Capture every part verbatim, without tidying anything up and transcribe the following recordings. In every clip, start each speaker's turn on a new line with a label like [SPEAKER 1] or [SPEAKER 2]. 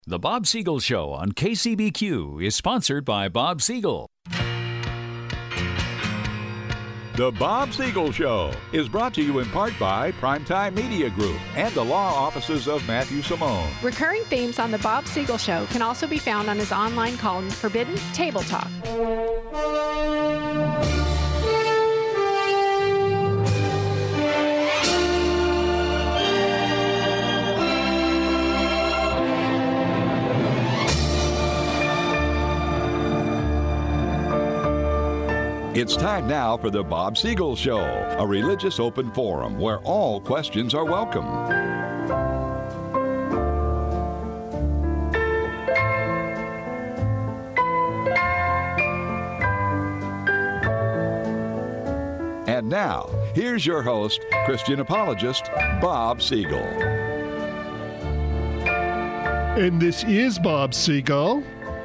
[SPEAKER 1] The Bob Siegel Show on K C B Q is sponsored by Bob Siegel.
[SPEAKER 2] The Bob Siegel Show is brought to you in part by Primetime Media Group and the law offices of Matthew Simone.
[SPEAKER 3] Recurring themes on The Bob Siegel Show can also be found on his online column, Forbidden Table Talk.
[SPEAKER 2] It's time now for the Bob Siegel Show, a religious open forum where all questions are welcome. And now, here's your host, Christian apologist, Bob Siegel.
[SPEAKER 4] And this is Bob Siegel.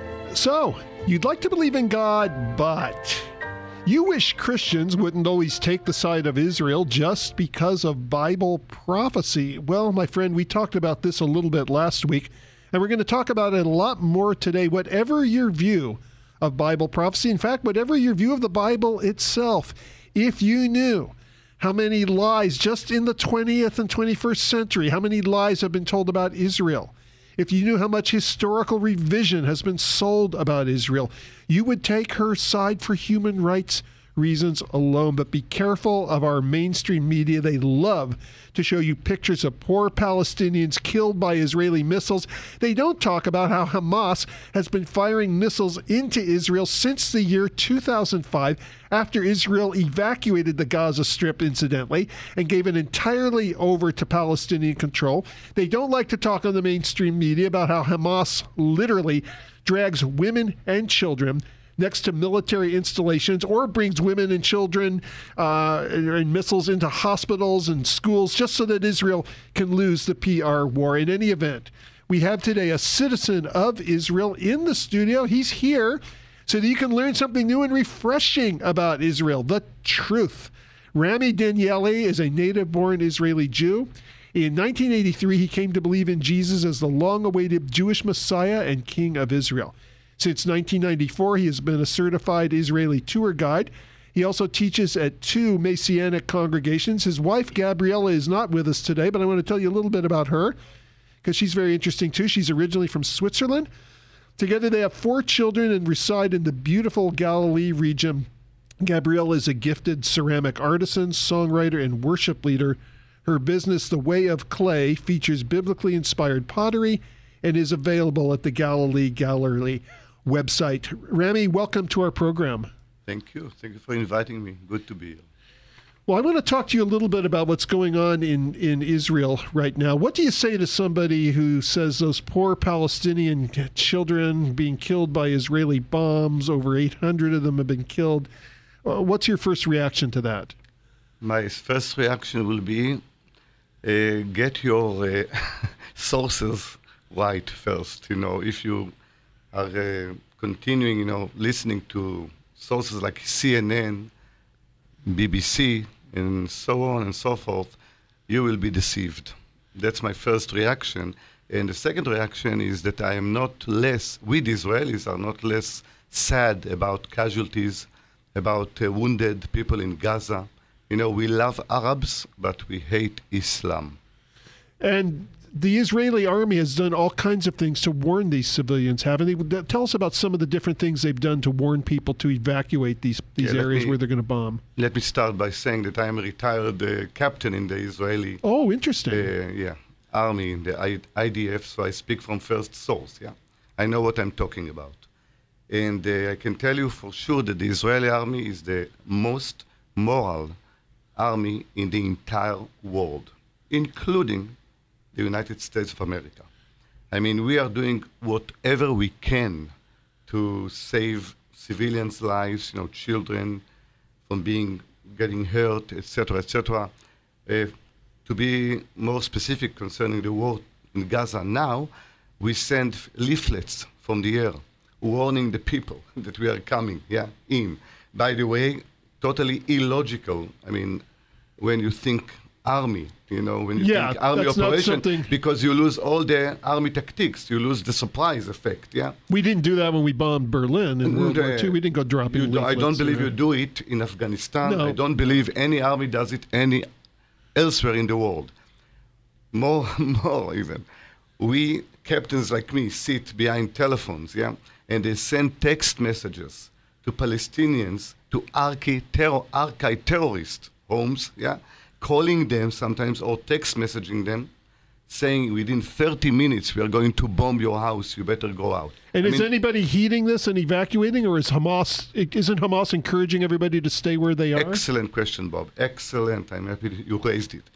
[SPEAKER 4] So, you'd like to believe in God, but you wish Christians wouldn't always take the side of Israel just because of Bible prophecy. Well, my friend, we talked about this a little bit last week, and we're going to talk about it a lot more today. Whatever your view of Bible prophecy, in fact, whatever your view of the Bible itself, if you knew how many lies just in the twentieth and twenty-first century, how many lies have been told about Israel, if you knew how much historical revision has been sold about Israel, you would take her side for human rights reasons alone. But be careful of our mainstream media. They love to show you pictures of poor Palestinians killed by Israeli missiles. They don't talk about how Hamas has been firing missiles into Israel since the year two thousand five, after Israel evacuated the Gaza Strip, incidentally, and gave it entirely over to Palestinian control. They don't like to talk on the mainstream media about how Hamas literally drags women and children next to military installations, or brings women and children uh, and missiles into hospitals and schools just so that Israel can lose the P R war. In any event, we have today a citizen of Israel in the studio. He's here so that you can learn something new and refreshing about Israel, the truth. Rami Danieli is a native-born Israeli Jew. In nineteen eighty-three, he came to believe in Jesus as the long-awaited Jewish Messiah and King of Israel. Since nineteen ninety-four, he has been a certified Israeli tour guide. He also teaches at two Messianic congregations. His wife, Gabriella, is not with us today, but I want to tell you a little bit about her because she's very interesting too. She's originally from Switzerland. Together they have four children and reside in the beautiful Galilee region. Gabriella is a gifted ceramic artisan, songwriter, and worship leader. Her business, The Way of Clay, features biblically inspired pottery and is available at the Galilee Gallery website. Rami, welcome to our program.
[SPEAKER 5] Thank you. Thank you for inviting me. Good to be here.
[SPEAKER 4] Well, I want to talk to you a little bit about what's going on in, in Israel right now. What do you say to somebody who says those poor Palestinian children being killed by Israeli bombs, over eight hundred of them have been killed? Uh, what's your first reaction to that?
[SPEAKER 5] My first reaction will be uh, get your uh, sources right first. You know, if you are uh, continuing, you know, listening to sources like C N N, B B C, and so on and so forth, you will be deceived. That's my first reaction. And the second reaction is that I am not less, we the Israelis are not less sad about casualties, about uh, wounded people in Gaza. You know, we love Arabs, but we hate Islam.
[SPEAKER 4] And the Israeli army has done all kinds of things to warn these civilians, haven't they? Tell us about some of the different things they've done to warn people to evacuate these, these yeah, areas me, where they're going to bomb.
[SPEAKER 5] Let me start by saying that I am a retired uh, captain in the Israeli
[SPEAKER 4] oh, interesting.
[SPEAKER 5] Uh, yeah, army, in the I D F, so I speak from first source. Yeah, I know what I'm talking about. And uh, I can tell you for sure that the Israeli army is the most moral army in the entire world, including the United States of America. I mean, we are doing whatever we can to save civilians' lives, you know, children from being getting hurt, et cetera, et cetera. Uh, to be more specific concerning the war in Gaza now, we send leaflets from the air warning the people that we are coming, yeah, in. By the way, totally illogical. I mean, when you think army, you know, when you
[SPEAKER 4] Yeah,
[SPEAKER 5] think army
[SPEAKER 4] that's not
[SPEAKER 5] operation,
[SPEAKER 4] something-
[SPEAKER 5] because you lose all the army tactics, you lose the surprise effect, yeah?
[SPEAKER 4] We didn't do that when we bombed Berlin in World War
[SPEAKER 5] Uh,
[SPEAKER 4] Two. We didn't go dropping
[SPEAKER 5] you do- I
[SPEAKER 4] leaflets
[SPEAKER 5] don't believe you
[SPEAKER 4] around.
[SPEAKER 5] do it in Afghanistan.
[SPEAKER 4] No.
[SPEAKER 5] I don't believe any army does it any elsewhere in the world. More, more even. We, captains like me, sit behind telephones, yeah? And they send text messages to Palestinians, to archi- terror, archi terrorist homes, yeah? Calling them sometimes or text messaging them, saying within thirty minutes we are going to bomb your house, you better go out.
[SPEAKER 4] And
[SPEAKER 5] I
[SPEAKER 4] is
[SPEAKER 5] mean,
[SPEAKER 4] anybody heeding this and evacuating, or is Hamas? Isn't Hamas encouraging everybody to stay where they are?
[SPEAKER 5] excellent question, Bob. Excellent. I'm happy that you raised it.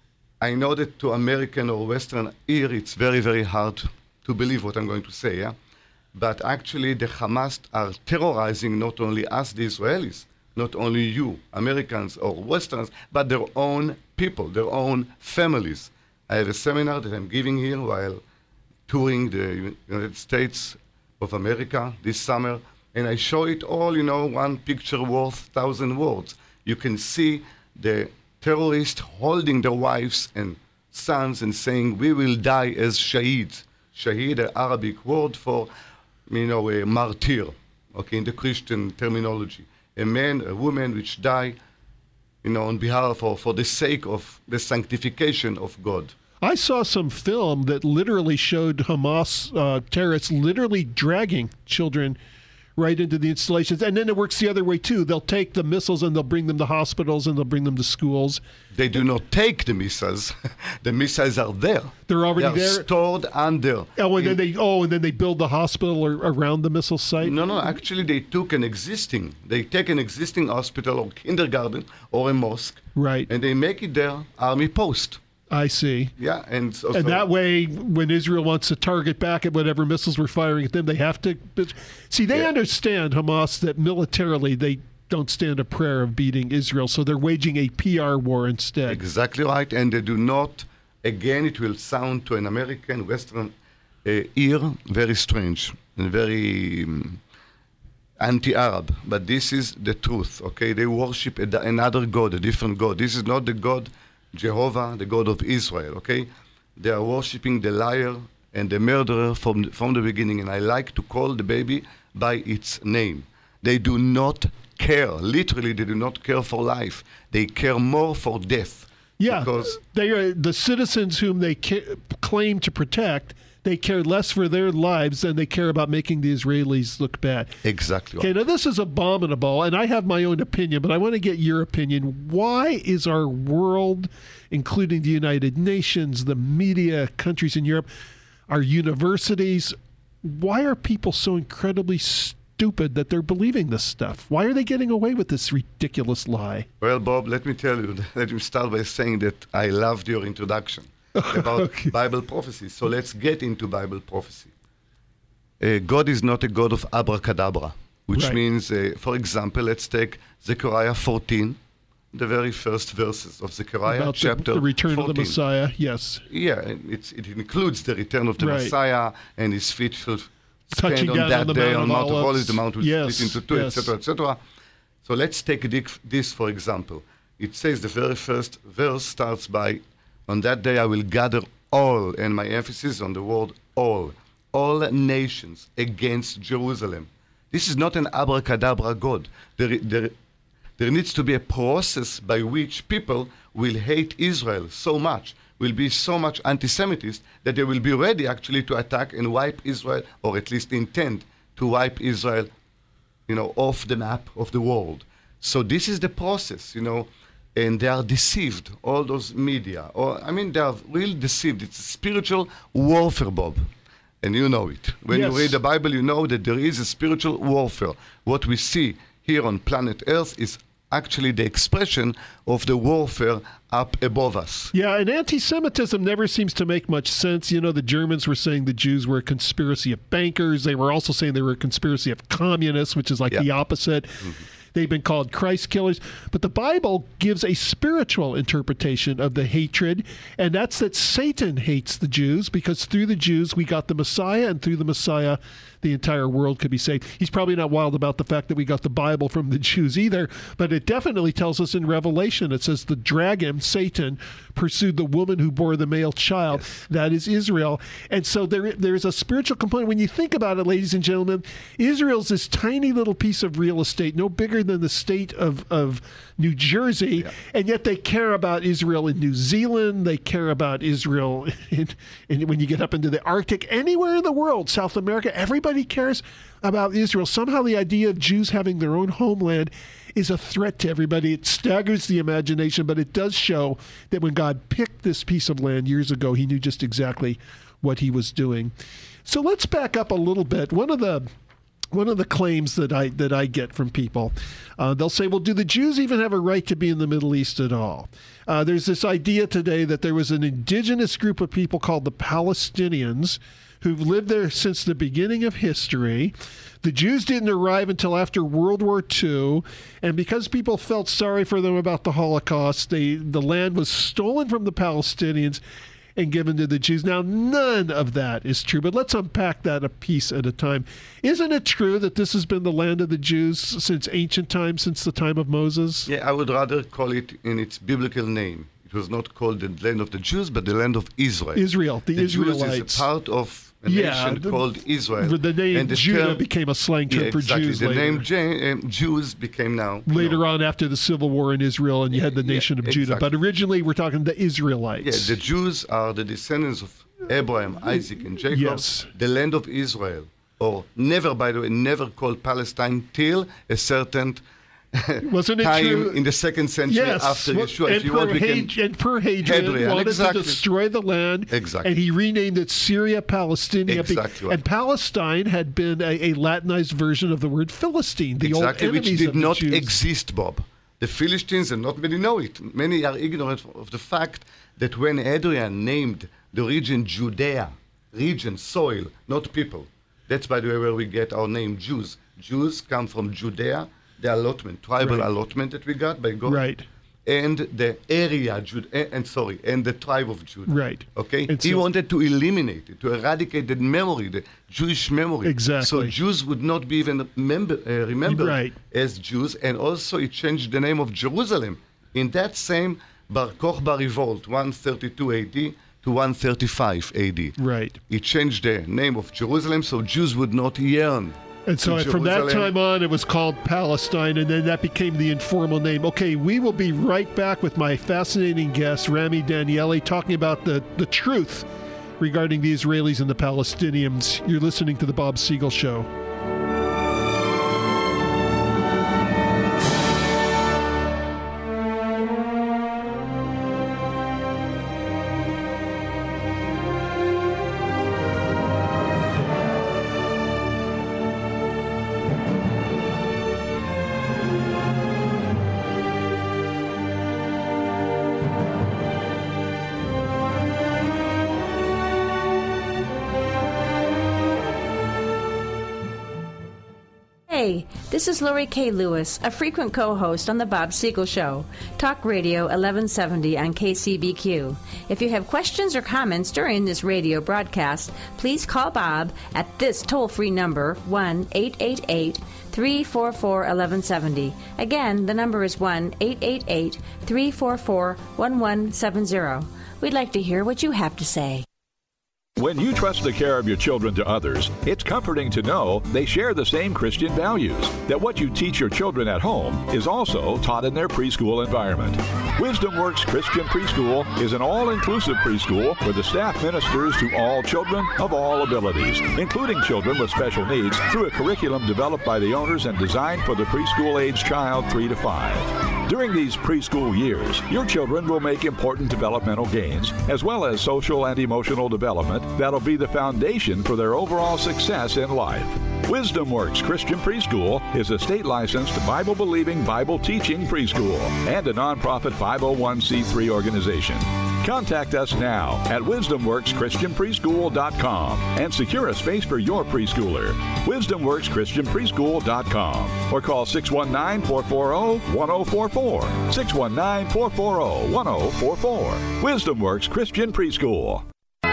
[SPEAKER 5] I know that to American or Western ear, it's very, very hard to believe what I'm going to say, yeah? But actually, the Hamas are terrorizing not only us, the Israelis, not only you, Americans or Westerns, but their own people, their own families. I have a seminar that I'm giving here while touring the United States of America this summer, and I show it all, you know, one picture worth thousand words. You can see the terrorists holding their wives and sons and saying, we will die as shaheeds. Shaheed, an Arabic word for, you know, a martyr, okay, in the Christian terminology. A man, a woman which die, you know, on behalf of, for the sake of the sanctification of God.
[SPEAKER 4] I saw some film that literally showed Hamas uh, terrorists literally dragging children right into the installations. And then it works the other way, too. They'll take the missiles and they'll bring them to hospitals and they'll bring them to schools.
[SPEAKER 5] They do not take the missiles. The missiles are there.
[SPEAKER 4] They're already
[SPEAKER 5] they are
[SPEAKER 4] there?
[SPEAKER 5] stored under.
[SPEAKER 4] Oh, and
[SPEAKER 5] in-
[SPEAKER 4] then they oh, and then they build the hospital or, around the missile site?
[SPEAKER 5] No, no, actually they took an existing, they take an existing hospital or kindergarten or a mosque,
[SPEAKER 4] Right.
[SPEAKER 5] and they make it their army post.
[SPEAKER 4] I see.
[SPEAKER 5] Yeah, and so,
[SPEAKER 4] And
[SPEAKER 5] so-
[SPEAKER 4] that way, when Israel wants to target back at whatever missiles we're firing at them, they have to. See, they
[SPEAKER 5] Yeah.
[SPEAKER 4] understand, Hamas, that militarily they don't stand a prayer of beating Israel, so they're waging a P R war instead.
[SPEAKER 5] Exactly right, and they do not, again, it will sound to an American, Western uh, ear very strange and very um, anti-Arab, but this is the truth, okay? They worship a, another God, a different God. This is not the God, Jehovah, the God of Israel, okay? They are worshiping the liar and the murderer from, from the beginning, and I like to call the baby by its name. They do not care, literally, they do not care for life. They care more for death.
[SPEAKER 4] Yeah,
[SPEAKER 5] Because
[SPEAKER 4] they are the citizens whom they ca- claim to protect. They care less for their lives than they care about making the Israelis look bad.
[SPEAKER 5] exactly
[SPEAKER 4] Okay,
[SPEAKER 5] right.
[SPEAKER 4] now this is abominable, and I have my own opinion, but I want to get your opinion. Why is our world, including the United Nations, the media, countries in Europe, our universities, why are people so incredibly stupid that they're believing this stuff? Why are they getting away with this ridiculous lie?
[SPEAKER 5] Well, Bob, let me tell you, let me start by saying that I loved your introduction about
[SPEAKER 4] Okay.
[SPEAKER 5] Bible prophecy. So let's get into Bible prophecy. Uh, God is not a God of abracadabra, which
[SPEAKER 4] Right.
[SPEAKER 5] means, uh, for example, let's take Zechariah fourteen, the very first verses of Zechariah,
[SPEAKER 4] About the,
[SPEAKER 5] chapter
[SPEAKER 4] the return of the
[SPEAKER 5] fourteen.
[SPEAKER 4] Messiah, yes.
[SPEAKER 5] Yeah, and it's, it includes the return of the
[SPEAKER 4] Right.
[SPEAKER 5] Messiah, and his feet shall stand
[SPEAKER 4] Touching
[SPEAKER 5] on
[SPEAKER 4] down
[SPEAKER 5] that
[SPEAKER 4] on the
[SPEAKER 5] day
[SPEAKER 4] Mount
[SPEAKER 5] on
[SPEAKER 4] of
[SPEAKER 5] Mount of
[SPEAKER 4] Olives.
[SPEAKER 5] Olives, the mount will
[SPEAKER 4] Yes,
[SPEAKER 5] split into two,
[SPEAKER 4] yes.
[SPEAKER 5] et cetera, et cetera. So let's take this, this, for example. It says the very first verse starts by, on that day I will gather all, and my emphasis on the word all, all nations against Jerusalem. This is not an abracadabra God. There, there, there needs to be a process by which people will hate Israel so much, will be so much anti-Semitist, that they will be ready actually to attack and wipe Israel, or at least intend to wipe Israel, you know, off the map of the world. So this is the process, you know, and they are deceived, all those media. Or I mean, they are really deceived. It's a spiritual warfare, Bob. And you know it. When
[SPEAKER 4] Yes.
[SPEAKER 5] you read the Bible, you know that there is a spiritual warfare. What we see here on planet Earth is actually the expression of the warfare up above us.
[SPEAKER 4] Yeah, and anti-Semitism never seems to make much sense. You know, the Germans were saying the Jews were a conspiracy of bankers. They were also saying they were a conspiracy of communists, which is like
[SPEAKER 5] Yeah.
[SPEAKER 4] the opposite. They've been called Christ killers. But the Bible gives a spiritual interpretation of the hatred, and that's that Satan hates the Jews because through the Jews we got the Messiah, and through the Messiah the entire world could be saved. He's probably not wild about the fact that we got the Bible from the Jews either, but it definitely tells us in Revelation, it says the dragon, Satan, pursued the woman who bore the male child. Yes. That is Israel. And so there, there's a spiritual component. When you think about it, ladies and gentlemen, Israel's this tiny little piece of real estate, no bigger than the state of, of New Jersey, yeah. and yet they care about Israel in New Zealand. They care about Israel in, in, when you get up into the Arctic. Anywhere in the world, South America, everybody cares about Israel. Somehow the idea of Jews having their own homeland is a threat to everybody. It staggers the imagination, but it does show that when God picked this piece of land years ago, he knew just exactly what he was doing. So let's back up a little bit. One of the One of the claims that I that I get from people, uh, they'll say, well, do the Jews even have a right to be in the Middle East at all? Uh, there's this idea today that there was an indigenous group of people called the Palestinians who've lived there since the beginning of history. The Jews didn't arrive until after World War Two, and because people felt sorry for them about the Holocaust, they, the land was stolen from the Palestinians and given to the Jews. Now, none of that is true, but let's unpack that a piece at a time. Isn't it true that this has been the land of the Jews since ancient times, since the time of Moses?
[SPEAKER 5] Yeah, I would rather call it in its biblical name. It was not called the land of the Jews, but the land of Israel.
[SPEAKER 4] Israel, the,
[SPEAKER 5] the
[SPEAKER 4] Israelites.
[SPEAKER 5] Jews is a part of a
[SPEAKER 4] yeah,
[SPEAKER 5] nation
[SPEAKER 4] the,
[SPEAKER 5] called Israel.
[SPEAKER 4] The name
[SPEAKER 5] and the
[SPEAKER 4] Judah
[SPEAKER 5] term,
[SPEAKER 4] became a slang term
[SPEAKER 5] yeah,
[SPEAKER 4] for
[SPEAKER 5] exactly.
[SPEAKER 4] Jews
[SPEAKER 5] the
[SPEAKER 4] later.
[SPEAKER 5] The name J- um, Jews became now.
[SPEAKER 4] Later
[SPEAKER 5] no.
[SPEAKER 4] on after the Civil War in Israel, and you had the nation
[SPEAKER 5] yeah,
[SPEAKER 4] of Judah.
[SPEAKER 5] exactly.
[SPEAKER 4] But originally we're talking the Israelites.
[SPEAKER 5] Yeah, the Jews are the descendants of Abraham, Isaac, and Jacob.
[SPEAKER 4] Yes.
[SPEAKER 5] The land of Israel. Or never, by the way, never called Palestine till a certain
[SPEAKER 4] Wasn't it
[SPEAKER 5] time
[SPEAKER 4] true?
[SPEAKER 5] in the second century
[SPEAKER 4] yes.
[SPEAKER 5] after
[SPEAKER 4] well,
[SPEAKER 5] Yeshua.
[SPEAKER 4] And
[SPEAKER 5] If you want, we can...
[SPEAKER 4] Emperor Hadrian,
[SPEAKER 5] Hadrian
[SPEAKER 4] wanted
[SPEAKER 5] exactly.
[SPEAKER 4] to destroy the land,
[SPEAKER 5] exactly.
[SPEAKER 4] and he renamed it Syria Palestinia.
[SPEAKER 5] Exactly right.
[SPEAKER 4] And Palestine had been a, a Latinized version of the word Philistine, the
[SPEAKER 5] exactly,
[SPEAKER 4] old enemies
[SPEAKER 5] which did
[SPEAKER 4] of the
[SPEAKER 5] not
[SPEAKER 4] Jews.
[SPEAKER 5] exist, Bob. The Philistines, and not many know it, many are ignorant of the fact that when Hadrian named the region Judea, region, soil, not people, that's, by the way, where we get our name Jews. Jews come from Judea, the allotment, tribal
[SPEAKER 4] right.
[SPEAKER 5] allotment that we got by God.
[SPEAKER 4] Right.
[SPEAKER 5] And the area, Jude, and sorry, and the tribe of Judah.
[SPEAKER 4] Right.
[SPEAKER 5] Okay?
[SPEAKER 4] And
[SPEAKER 5] he
[SPEAKER 4] so,
[SPEAKER 5] wanted to eliminate it, to eradicate the memory, the Jewish memory.
[SPEAKER 4] Exactly.
[SPEAKER 5] So Jews would not be even member, uh, remembered
[SPEAKER 4] right.
[SPEAKER 5] as Jews. And also he changed the name of Jerusalem in that same Bar Kokhba revolt, one thirty-two A D to one thirty-five A D.
[SPEAKER 4] Right.
[SPEAKER 5] He changed the name of Jerusalem so Jews would not yearn.
[SPEAKER 4] And so from that time on, it was called Palestine, and then that became the informal name. Okay, we will be right back with my fascinating guest, Rami Danieli, talking about the, the truth regarding the Israelis and the Palestinians. You're listening to The Bob Siegel Show.
[SPEAKER 6] Hey, this is Lori K. Lewis, a frequent co-host on The Bob Siegel Show, Talk Radio eleven seventy on K C B Q. If you have questions or comments during this radio broadcast, please call Bob at this toll-free number, one eight eight eight, three four four, one one seven zero. Again, the number is one eight eight eight, three four four, one one seven zero. We'd like to hear what you have to say.
[SPEAKER 2] When you trust the care of your children to others, it's comforting to know they share the same Christian values, that what you teach your children at home is also taught in their preschool environment. Wisdom Works Christian Preschool is an all-inclusive preschool where the staff ministers to all children of all abilities, including children with special needs, through a curriculum developed by the owners and designed for the preschool-age child three to five. During these preschool years, your children will make important developmental gains, as well as social and emotional development that'll be the foundation for their overall success in life. Wisdom Works Christian Preschool is a state-licensed, Bible-believing, Bible-teaching preschool and a nonprofit five oh one c three organization. Contact us now at wisdom works christian preschool dot com and secure a space for your preschooler. wisdom works christian preschool dot com or call six one nine, four four zero, one zero four four. six one nine, four four zero, one zero four four. Wisdom Works Christian Preschool.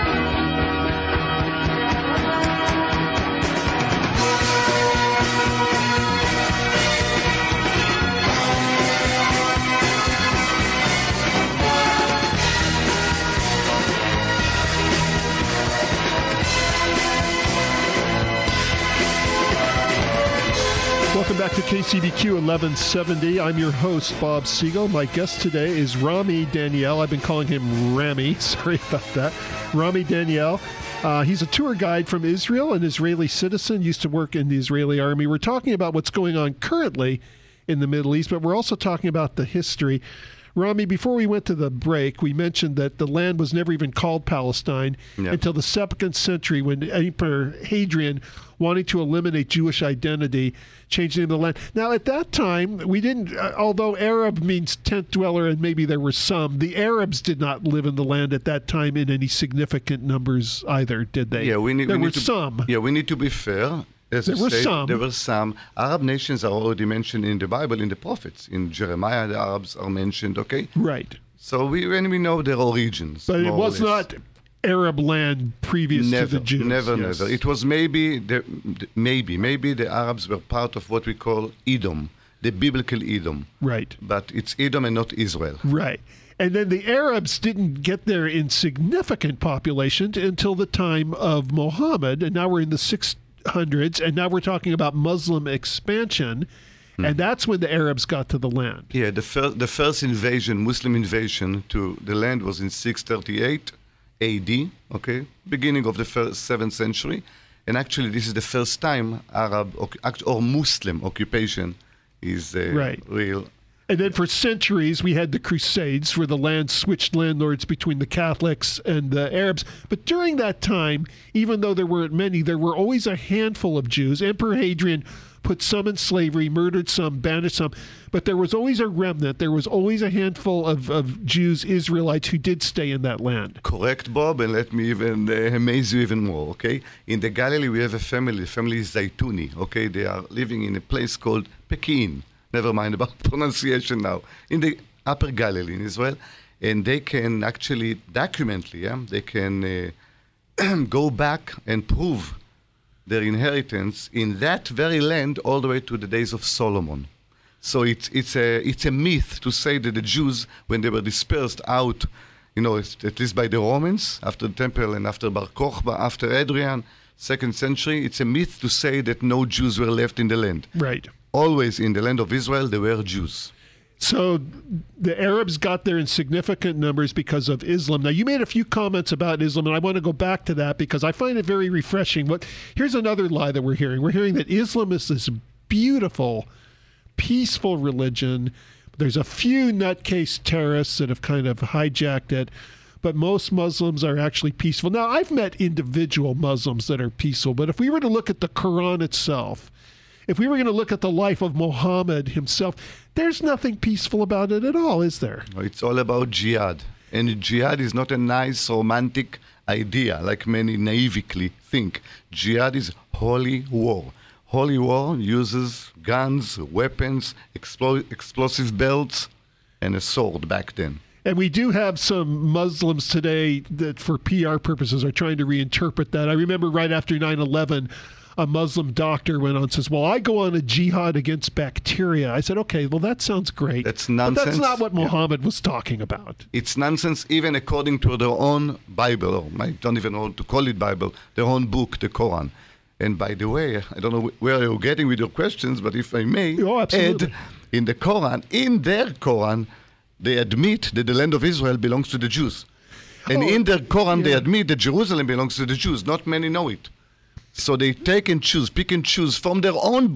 [SPEAKER 4] Welcome back to K C B Q eleven seventy. I'm your host, Bob Siegel. My guest today is Rami Daniel. I've been calling him Rami. Sorry about that. Rami Daniel. Uh, he's a tour guide from Israel, an Israeli citizen, used to work in the Israeli army. We're talking about what's going on currently in the Middle East, but we're also talking about the history. Rami, before we went to the break, we mentioned that the land was never even called Palestine yeah. until the second century when Emperor Hadrian, wanting to eliminate Jewish identity, changed the name of the land. Now, at that time, we didn't, uh, although Arab means tent dweller and maybe there were some, the Arabs did not live in the land at that time in any significant numbers either, did they?
[SPEAKER 5] Yeah, we need,
[SPEAKER 4] there
[SPEAKER 5] we
[SPEAKER 4] were
[SPEAKER 5] need to,
[SPEAKER 4] some.
[SPEAKER 5] Yeah, we need to be fair. As
[SPEAKER 4] there were
[SPEAKER 5] said,
[SPEAKER 4] some.
[SPEAKER 5] There were some. Arab nations are already mentioned in the Bible, in the prophets. In Jeremiah, the Arabs are mentioned, okay?
[SPEAKER 4] Right.
[SPEAKER 5] So we when we know their origins.
[SPEAKER 4] But it was not Arab land previous
[SPEAKER 5] never,
[SPEAKER 4] to the Jews.
[SPEAKER 5] Never,
[SPEAKER 4] yes.
[SPEAKER 5] never. It was maybe, the, maybe, maybe the Arabs were part of what we call Edom, the biblical Edom.
[SPEAKER 4] Right.
[SPEAKER 5] But it's Edom and not Israel.
[SPEAKER 4] Right. And then the Arabs didn't get there in significant population until the time of Muhammad, and now we're in the six hundreds, and now we're talking about Muslim expansion, hmm. and that's when the Arabs got to the land.
[SPEAKER 5] Yeah, the first the first invasion, Muslim invasion to the land was in six thirty-eight A D, okay, beginning of the first seventh century, and actually this is the first time Arab or Muslim occupation is uh,
[SPEAKER 4] right.
[SPEAKER 5] real.
[SPEAKER 4] And then for centuries, we had the Crusades, where the land switched landlords between the Catholics and the Arabs. But during that time, even though there weren't many, there were always a handful of Jews. Emperor Hadrian put some in slavery, murdered some, banished some. But there was always a remnant. There was always a handful of, of Jews, Israelites, who did stay in that land.
[SPEAKER 5] Correct, Bob, and let me even uh, amaze you even more, okay? In the Galilee, we have a family, the family Zaituni, okay? They are living in a place called Pekin. Never mind about pronunciation now, in the Upper Galilee in Israel, and they can actually document, yeah, they can uh, go back and prove their inheritance in that very land all the way to the days of Solomon. So it's it's a it's a myth to say that the Jews, when they were dispersed out, you know, at least by the Romans after the temple and after Bar Kokhba, after Adrian, second century, it's a myth to say that no Jews were left in the land.
[SPEAKER 4] Right.
[SPEAKER 5] Always in the land of Israel, there were Jews.
[SPEAKER 4] So the Arabs got there in significant numbers because of Islam. Now, you made a few comments about Islam, and I want to go back to that because I find it very refreshing. What, here's another lie that we're hearing. We're hearing that Islam is this beautiful, peaceful religion. There's a few nutcase terrorists that have kind of hijacked it, but most Muslims are actually peaceful. Now, I've met individual Muslims that are peaceful, but if we were to look at the Quran itself, if we were going to look at the life of Muhammad himself, there's nothing peaceful about it at all, is there?
[SPEAKER 5] It's all about jihad. And jihad is not a nice, romantic idea, like many naively think. Jihad is holy war. Holy war uses guns, weapons, explo- explosive belts, and a sword back then.
[SPEAKER 4] And we do have some Muslims today that, for P R purposes, are trying to reinterpret that. I remember right after nine eleven, a Muslim doctor went on and says, well, I go on a jihad against bacteria. I said, okay, well, that sounds great.
[SPEAKER 5] That's nonsense.
[SPEAKER 4] But that's not what Muhammad yeah. was talking about.
[SPEAKER 5] It's nonsense, even according to their own Bible, or I don't even know how to call it Bible, their own book, the Quran. And by the way, I don't know where you're getting with your questions, but if I may
[SPEAKER 4] oh, absolutely.
[SPEAKER 5] add, in the Quran, in their Quran, they admit that the land of Israel belongs to the Jews. And oh, in their Quran, yeah. they admit that Jerusalem belongs to the Jews. Not many know it. So they take and choose, pick and choose from their own book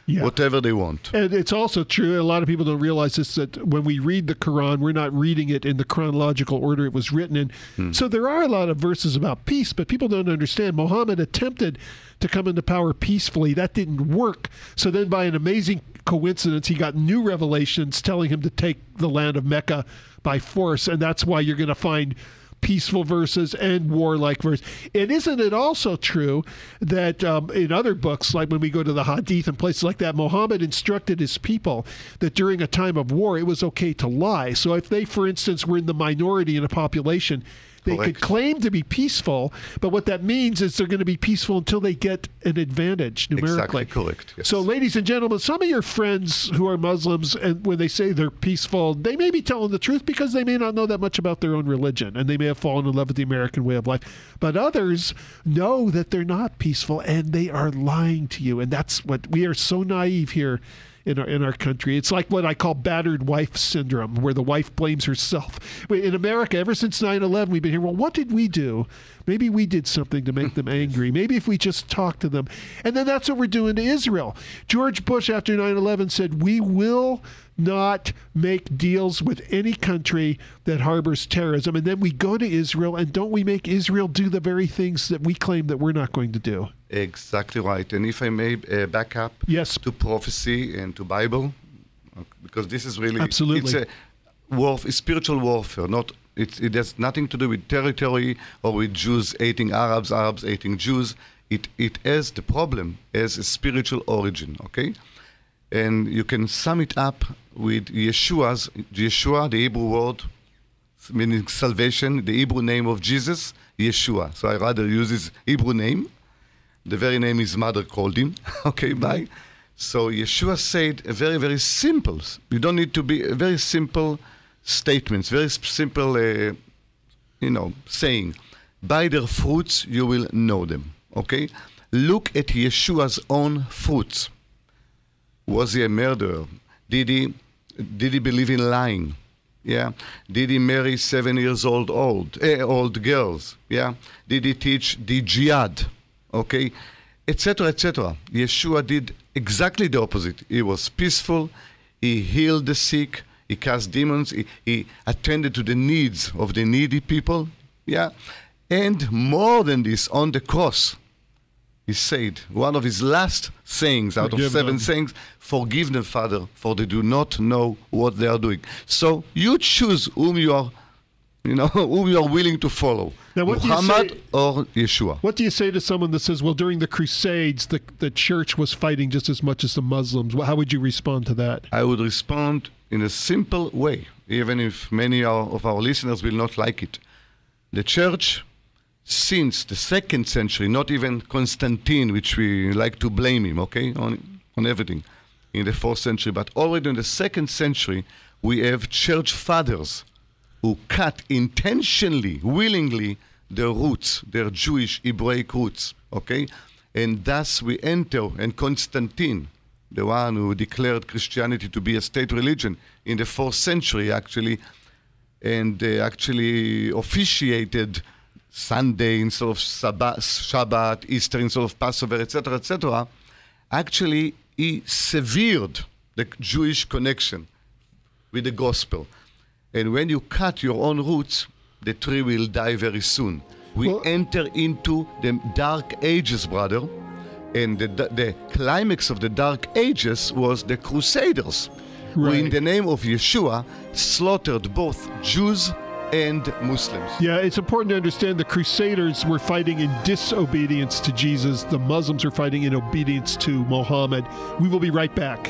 [SPEAKER 4] Yeah.
[SPEAKER 5] whatever they want.
[SPEAKER 4] And it's also true, a lot of people don't realize this, that when we read the Quran, we're not reading it in the chronological order it was written in. Hmm. So there are a lot of verses about peace, but people don't understand. Muhammad attempted to come into power peacefully. That didn't work. So then by an amazing coincidence, he got new revelations telling him to take the land of Mecca by force. And that's why you're going to find peaceful verses and warlike verses. And isn't it also true that um, in other books, like when we go to the Hadith and places like that, Muhammad instructed his people that during a time of war, it was okay to lie. So if they, for instance, were in the minority in a population, they Correct. could claim to be peaceful, but what that means is they're going to be peaceful until they get an advantage numerically.
[SPEAKER 5] Exactly correct. Yes.
[SPEAKER 4] So, ladies and gentlemen, some of your friends who are Muslims, and when they say they're peaceful, they may be telling the truth because they may not know that much about their own religion, and they may have fallen in love with the American way of life. But others know that they're not peaceful, and they are lying to you. And that's what we are so naive here in our in our country. It's like what I call battered wife syndrome, where the wife blames herself. In America, ever since nine eleven, we've been hearing, well, what did we do? Maybe we did something to make them angry. Maybe if we just talked to them. And then that's what we're doing to Israel. George Bush, after nine eleven, said, we will not make deals with any country that harbors terrorism. And then we go to Israel, and don't we make Israel do the very things that we claim that we're not going to do?
[SPEAKER 5] Exactly right. And if I may uh, back up
[SPEAKER 4] yes.
[SPEAKER 5] to prophecy and to Bible, because this is really
[SPEAKER 4] Absolutely.
[SPEAKER 5] it's a, warf- a spiritual warfare. Not it, it has nothing to do with territory or with Jews hating Arabs, Arabs hating Jews. It it has the problem as a spiritual origin. Okay, and you can sum it up with Yeshua's Yeshua, the Hebrew word meaning salvation, the Hebrew name of Jesus, Yeshua. So I rather use his Hebrew name. The very name his mother called him. Okay, bye. So Yeshua said a very, very simple, you don't need to be, a very simple statements, very simple, uh, you know, saying, by their fruits you will know them. Okay? Look at Yeshua's own fruits. Was he a murderer? Did he, did he believe in lying? Yeah. Did he marry seven years old old, eh, old girls? Yeah. Did he teach the jihad? Okay, et cetera, et cetera. Yeshua did exactly the opposite. He was peaceful. He healed the sick. He cast demons. He, he attended to the needs of the needy people. Yeah, and more than this, on the cross, he said one of his last sayings out forgive of seven them. sayings: "Forgive them, Father, for they do not know what they are doing." So you choose whom you are, you know, whom you are willing to follow.
[SPEAKER 4] Now, what
[SPEAKER 5] Muhammad
[SPEAKER 4] do you say,
[SPEAKER 5] or Yeshua?
[SPEAKER 4] What do you say to someone that says, well, during the Crusades, the, the church was fighting just as much as the Muslims? How would you respond to that?
[SPEAKER 5] I would respond in a simple way, even if many of our listeners will not like it. The church, since the second century, not even Constantine, which we like to blame him, okay, on, on everything, in the fourth century, but already in the second century, we have church fathers who cut intentionally, willingly, their roots, their Jewish, Hebraic roots, okay? And thus we enter, and Constantine, the one who declared Christianity to be a state religion in the fourth century, actually, and uh, actually officiated Sunday instead of Sabbath, Shabbat, Easter instead of Passover, et cetera, et cetera, actually he severed the Jewish connection with the gospel. And when you cut your own roots, the tree will die very soon. We well, enter into the dark ages, brother. And the, the climax of the dark ages was the Crusaders, right, who in the name of Yeshua slaughtered both Jews and Muslims.
[SPEAKER 4] Yeah, it's important to understand the Crusaders were fighting in disobedience to Jesus. The Muslims were fighting in obedience to Muhammad. We will be right back.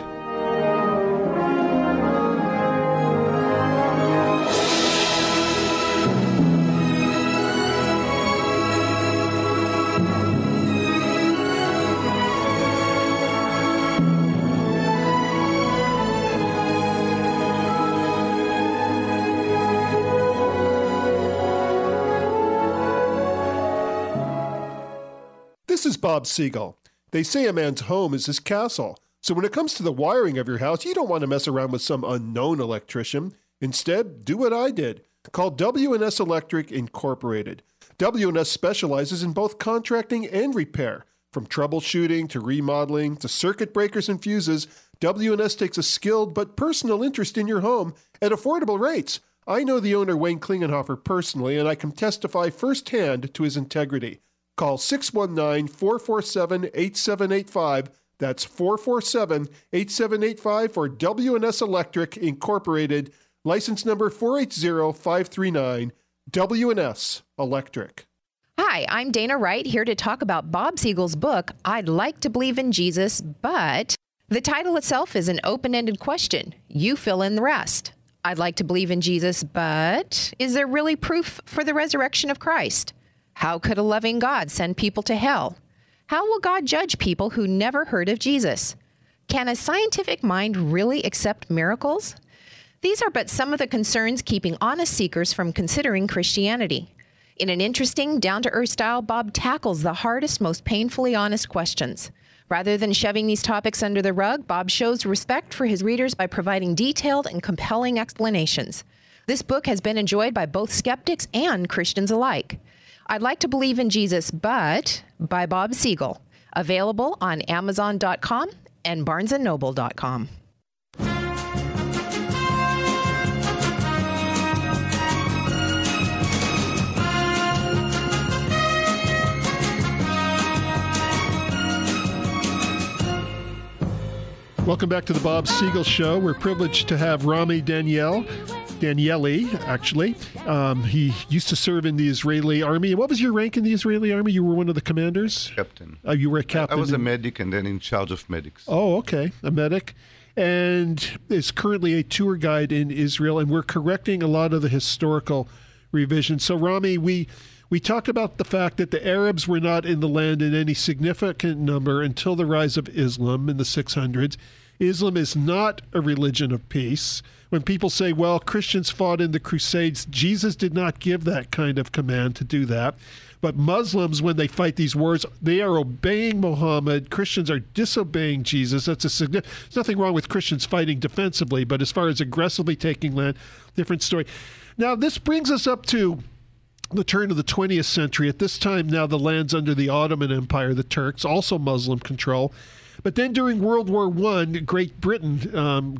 [SPEAKER 4] This is Bob Siegel. They say a man's home is his castle. So when it comes to the wiring of your house, you don't want to mess around with some unknown electrician. Instead, do what I did. Call W and S Electric Incorporated. W and S specializes in both contracting and repair. From troubleshooting to remodeling to circuit breakers and fuses, W and S takes a skilled but personal interest in your home at affordable rates. I know the owner, Wayne Klingenhofer, personally, and I can testify firsthand to his integrity. Call six one nine, four four seven, eight seven eight five. That's four four seven, eight seven eight five for W and S Electric Incorporated, license number four eight zero, five three nine, W and S Electric.
[SPEAKER 7] Hi, I'm Dana Wright, here to talk about Bob Siegel's book, I'd Like to Believe in Jesus, but the title itself is an open-ended question. You fill in the rest. I'd like to believe in Jesus, but is there really proof for the resurrection of Christ? How could a loving God send people to hell? How will God judge people who never heard of Jesus? Can a scientific mind really accept miracles? These are but some of the concerns keeping honest seekers from considering Christianity. In an interesting, down-to-earth style, Bob tackles the hardest, most painfully honest questions. Rather than shoving these topics under the rug, Bob shows respect for his readers by providing detailed and compelling explanations. This book has been enjoyed by both skeptics and Christians alike. I'd Like to Believe in Jesus, but by Bob Siegel. Available on Amazon dot com and Barnes and Noble dot com.
[SPEAKER 4] Welcome back to the Bob Siegel Show. We're privileged to have Rami Daniel, Danieli, actually. Um, he used to serve in the Israeli army. What was your rank in the Israeli army? You were one of the commanders?
[SPEAKER 5] Captain.
[SPEAKER 4] Uh, you were a captain?
[SPEAKER 5] I was
[SPEAKER 4] in...
[SPEAKER 5] a medic and then in charge of medics.
[SPEAKER 4] Oh, okay. A medic. And is currently a tour guide in Israel, and we're correcting a lot of the historical revisions. So, Rami, we... We talked about the fact that the Arabs were not in the land in any significant number until the rise of Islam in the six hundreds. Islam is not a religion of peace. When people say, well, Christians fought in the Crusades, Jesus did not give that kind of command to do that. But Muslims, when they fight these wars, they are obeying Muhammad. Christians are disobeying Jesus. That's a significant. There's nothing wrong with Christians fighting defensively, but as far as aggressively taking land, different story. Now, this brings us up to the turn of the twentieth century. At this time, now the land's under the Ottoman Empire, the Turks, also Muslim control. But then during World War One, Great Britain um,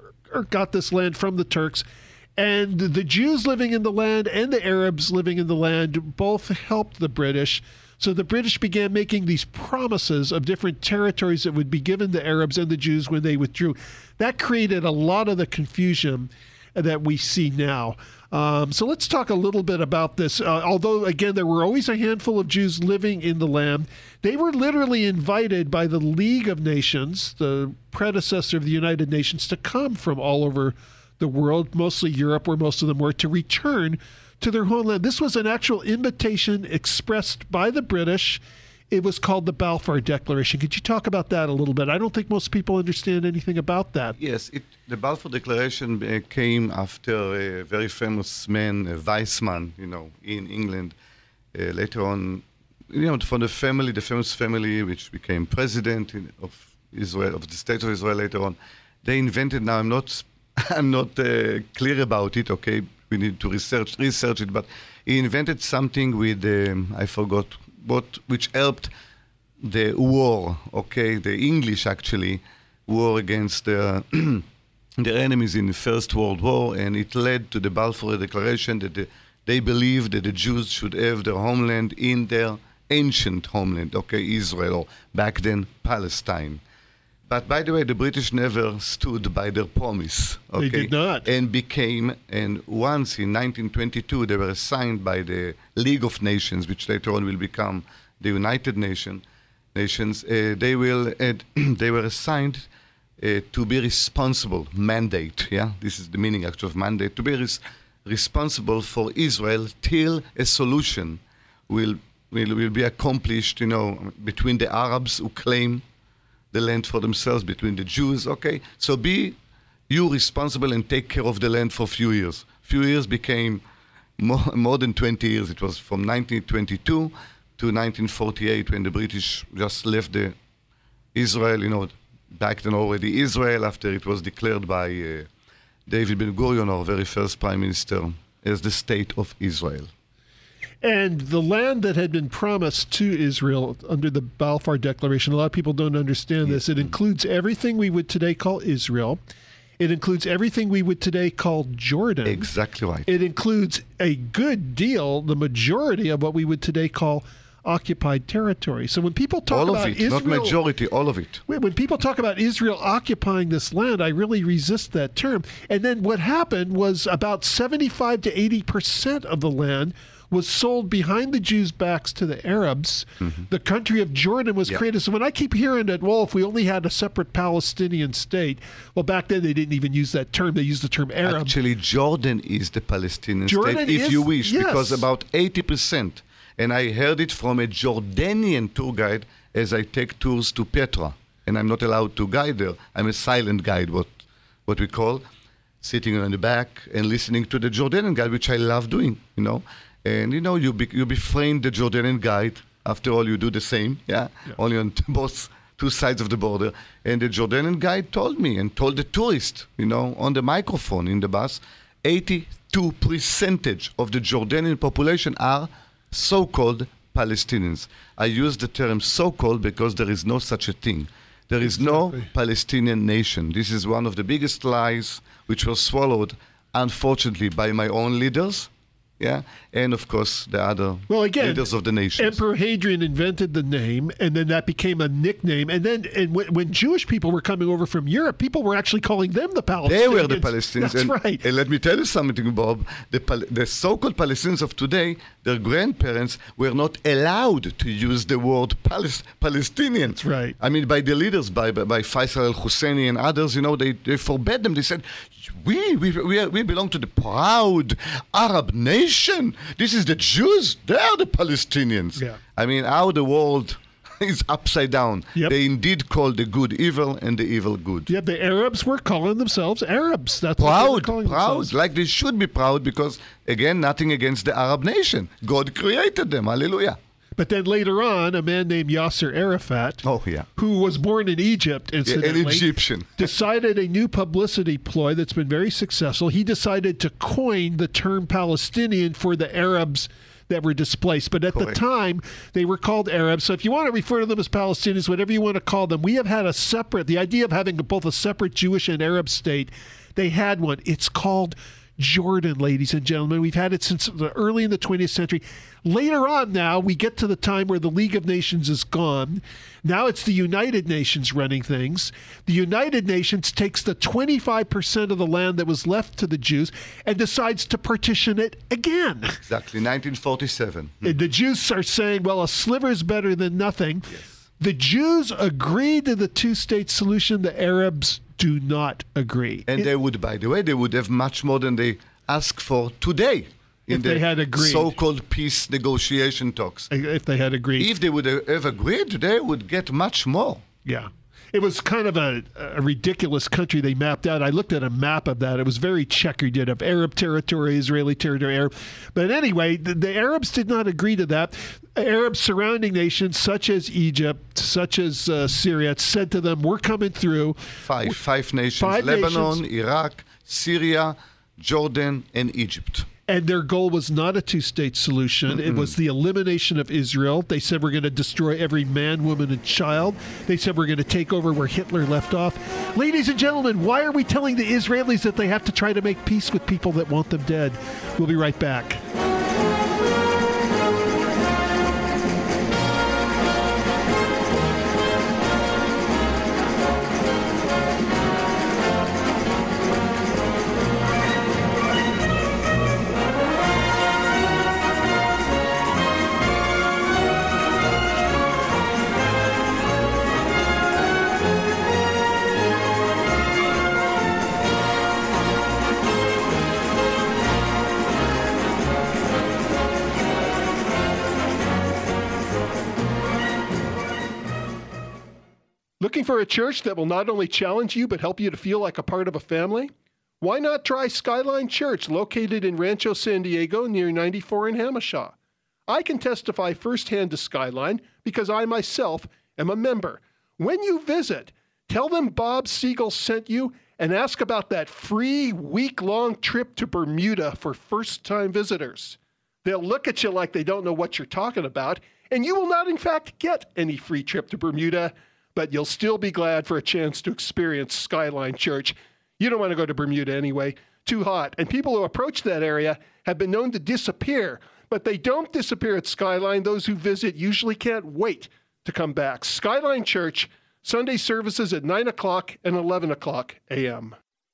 [SPEAKER 4] got this land from the Turks, and the Jews living in the land and the Arabs living in the land both helped the British. So the British began making these promises of different territories that would be given to Arabs and the Jews when they withdrew. That created a lot of the confusion that we see now. Um, so let's talk a little bit about this. Uh, although, again, there were always a handful of Jews living in the land, they were literally invited by the League of Nations, the predecessor of the United Nations, to come from all over the world, mostly Europe, where most of them were, to return to their homeland. This was an actual invitation expressed by the British. It was called the Balfour Declaration. Could you talk about that a little bit? I don't think most people understand anything about that.
[SPEAKER 5] Yes, it, the Balfour Declaration uh, came after a very famous man, uh, Weizmann, you know, in England. Uh, later on, you know, from the family, the famous family which became president in, of Israel, of the State of Israel later on, they invented. Now, I'm not, I'm not uh, clear about it. Okay, we need to research, research it. But he invented something with, um, I forgot. What, which helped the war, okay, the English actually, war against their, their enemies in the First World War, and it led to the Balfour Declaration that the, they believed that the Jews should have their homeland in their ancient homeland, okay, Israel, or back then Palestine. But by the way, the British never stood by their promise. Okay?
[SPEAKER 4] They did not.
[SPEAKER 5] And became, and once in nineteen twenty-two, they were assigned by the League of Nations, which later on will become the United Nation, Nations. Uh, they will, uh, they were assigned uh, to be responsible, mandate, yeah? This is the meaning actually of mandate, to be res- responsible for Israel till a solution will, will, will be accomplished, you know, between the Arabs who claim the land for themselves, between the Jews. Okay, so be you responsible and take care of the land for a few years. Few years became more, more than twenty years. It was from nineteen twenty-two to nineteen forty-eight when the British just left the Israel, you know, back then already Israel, after it was declared by uh, David Ben-Gurion, our very first prime minister, as the state of Israel.
[SPEAKER 4] And the land that had been promised to Israel under the Balfour Declaration, a lot of people don't understand this. It includes everything we would today call Israel. It includes everything we would today call Jordan.
[SPEAKER 5] Exactly right.
[SPEAKER 4] It includes a good deal, the majority of what we would today call occupied territory. So when people talk
[SPEAKER 5] all
[SPEAKER 4] about
[SPEAKER 5] of it,
[SPEAKER 4] Israel,
[SPEAKER 5] not majority, all of it.
[SPEAKER 4] when people talk about Israel occupying this land, I really resist that term. And then what happened was about seventy-five to eighty percent of the land was sold behind the Jews' backs to the Arabs. Mm-hmm. The country of Jordan was yeah. created. So when I keep hearing that, well, if we only had a separate Palestinian state, well, back then they didn't even use that term. They used the term Arab.
[SPEAKER 5] Actually, Jordan is the Palestinian
[SPEAKER 4] Jordan
[SPEAKER 5] state, if
[SPEAKER 4] is,
[SPEAKER 5] you wish,
[SPEAKER 4] yes.
[SPEAKER 5] because about eighty percent, and I heard it from a Jordanian tour guide as I take tours to Petra, and I'm not allowed to guide there. I'm a silent guide, what, what we call, sitting on the back and listening to the Jordanian guide, which I love doing, you know. And, you know, you be, you befriend the Jordanian guide. After all, you do the same, yeah? yeah. Only on both two sides of the border. And the Jordanian guide told me and told the tourist, you know, on the microphone in the bus, eighty-two percent of the Jordanian population are so-called Palestinians. I use the term so-called because there is no such a thing. There is exactly. no Palestinian nation. This is one of the biggest lies which was swallowed, unfortunately, by my own leaders. Yeah, and of course the other
[SPEAKER 4] well, again,
[SPEAKER 5] leaders of the nations.
[SPEAKER 4] Emperor Hadrian invented the name, and then that became a nickname. And then, and when, when Jewish people were coming over from Europe, people were actually calling them the Palestinians.
[SPEAKER 5] They were the Palestinians.
[SPEAKER 4] That's
[SPEAKER 5] and,
[SPEAKER 4] right.
[SPEAKER 5] And let me tell you something, Bob. The, the so-called Palestinians of today, their grandparents were not allowed to use the word Palest- Palestinian.
[SPEAKER 4] That's right.
[SPEAKER 5] I mean, by the leaders, by by, by Faisal al-Husseini and others, you know, they, they forbade them. They said, we we we, are, we belong to the proud Arab nation. This is the Jews. They are the Palestinians.
[SPEAKER 4] Yeah.
[SPEAKER 5] I mean, how the world is upside down.
[SPEAKER 4] Yep.
[SPEAKER 5] They indeed call the good evil and the evil good.
[SPEAKER 4] Yeah, the Arabs were calling themselves Arabs. That's
[SPEAKER 5] proud,
[SPEAKER 4] what they were calling
[SPEAKER 5] proud,
[SPEAKER 4] themselves.
[SPEAKER 5] like they should be proud because, again, nothing against the Arab nation. God created them. Hallelujah.
[SPEAKER 4] But then later on, a man named Yasser Arafat,
[SPEAKER 5] oh, yeah.
[SPEAKER 4] who was born in Egypt, incidentally,
[SPEAKER 5] an Egyptian,
[SPEAKER 4] decided a new publicity ploy that's been very successful. He decided to coin the term Palestinian for the Arabs that were displaced. But at Correct. the time, they were called Arabs. So if you want to refer to them as Palestinians, whatever you want to call them, we have had a separate, the idea of having both a separate Jewish and Arab state, they had one. It's called Jordan, ladies and gentlemen. We've had it since the early in the twentieth century. Later on now, we get to the time where the League of Nations is gone. Now it's the United Nations running things. The United Nations takes the twenty-five percent of the land that was left to the Jews and decides to partition it again.
[SPEAKER 5] Exactly, nineteen forty-seven.
[SPEAKER 4] And the Jews are saying, well, a sliver is better than nothing.
[SPEAKER 5] Yes.
[SPEAKER 4] The Jews agreed to the two-state solution. The Arabs do not agree.
[SPEAKER 5] And
[SPEAKER 4] it,
[SPEAKER 5] they would, by the way, they would have much more than they ask for today in
[SPEAKER 4] if
[SPEAKER 5] the
[SPEAKER 4] they had agreed.
[SPEAKER 5] so-called peace negotiation talks.
[SPEAKER 4] If they had agreed.
[SPEAKER 5] If they would have agreed, they would get much more.
[SPEAKER 4] Yeah. It was kind of a, a ridiculous country they mapped out. I looked at a map of that. It was very checkered. You have Arab territory, Israeli territory, Arab. But anyway, the, the Arabs did not agree to that. Arab surrounding nations, such as Egypt, such as uh, Syria, said to them, we're coming through.
[SPEAKER 5] Five. Five nations.
[SPEAKER 4] Five
[SPEAKER 5] Lebanon,
[SPEAKER 4] nations.
[SPEAKER 5] Iraq, Syria, Jordan, and Egypt.
[SPEAKER 4] And their goal was not a two-state solution. Mm-mm. It was the elimination of Israel. They said we're going to destroy every man, woman, and child. They said we're going to take over where Hitler left off. Ladies and gentlemen, why are we telling the Israelis that they have to try to make peace with people that want them dead? We'll be right back. Looking for a church that will not only challenge you, but help you to feel like a part of a family? Why not try Skyline Church, located in Rancho San Diego near ninety-four in Hamishaw? I can testify firsthand to Skyline because I myself am a member. When you visit, tell them Bob Siegel sent you and ask about that free week-long trip to Bermuda for first-time visitors. They'll look at you like they don't know what you're talking about, and you will not, in fact, get any free trip to Bermuda, but you'll still be glad for a chance to experience Skyline Church. You don't want to go to Bermuda anyway. Too hot. And people who approach that area have been known to disappear, but they don't disappear at Skyline. Those who visit usually can't wait to come back. Skyline Church, Sunday services at nine o'clock and eleven o'clock a.m.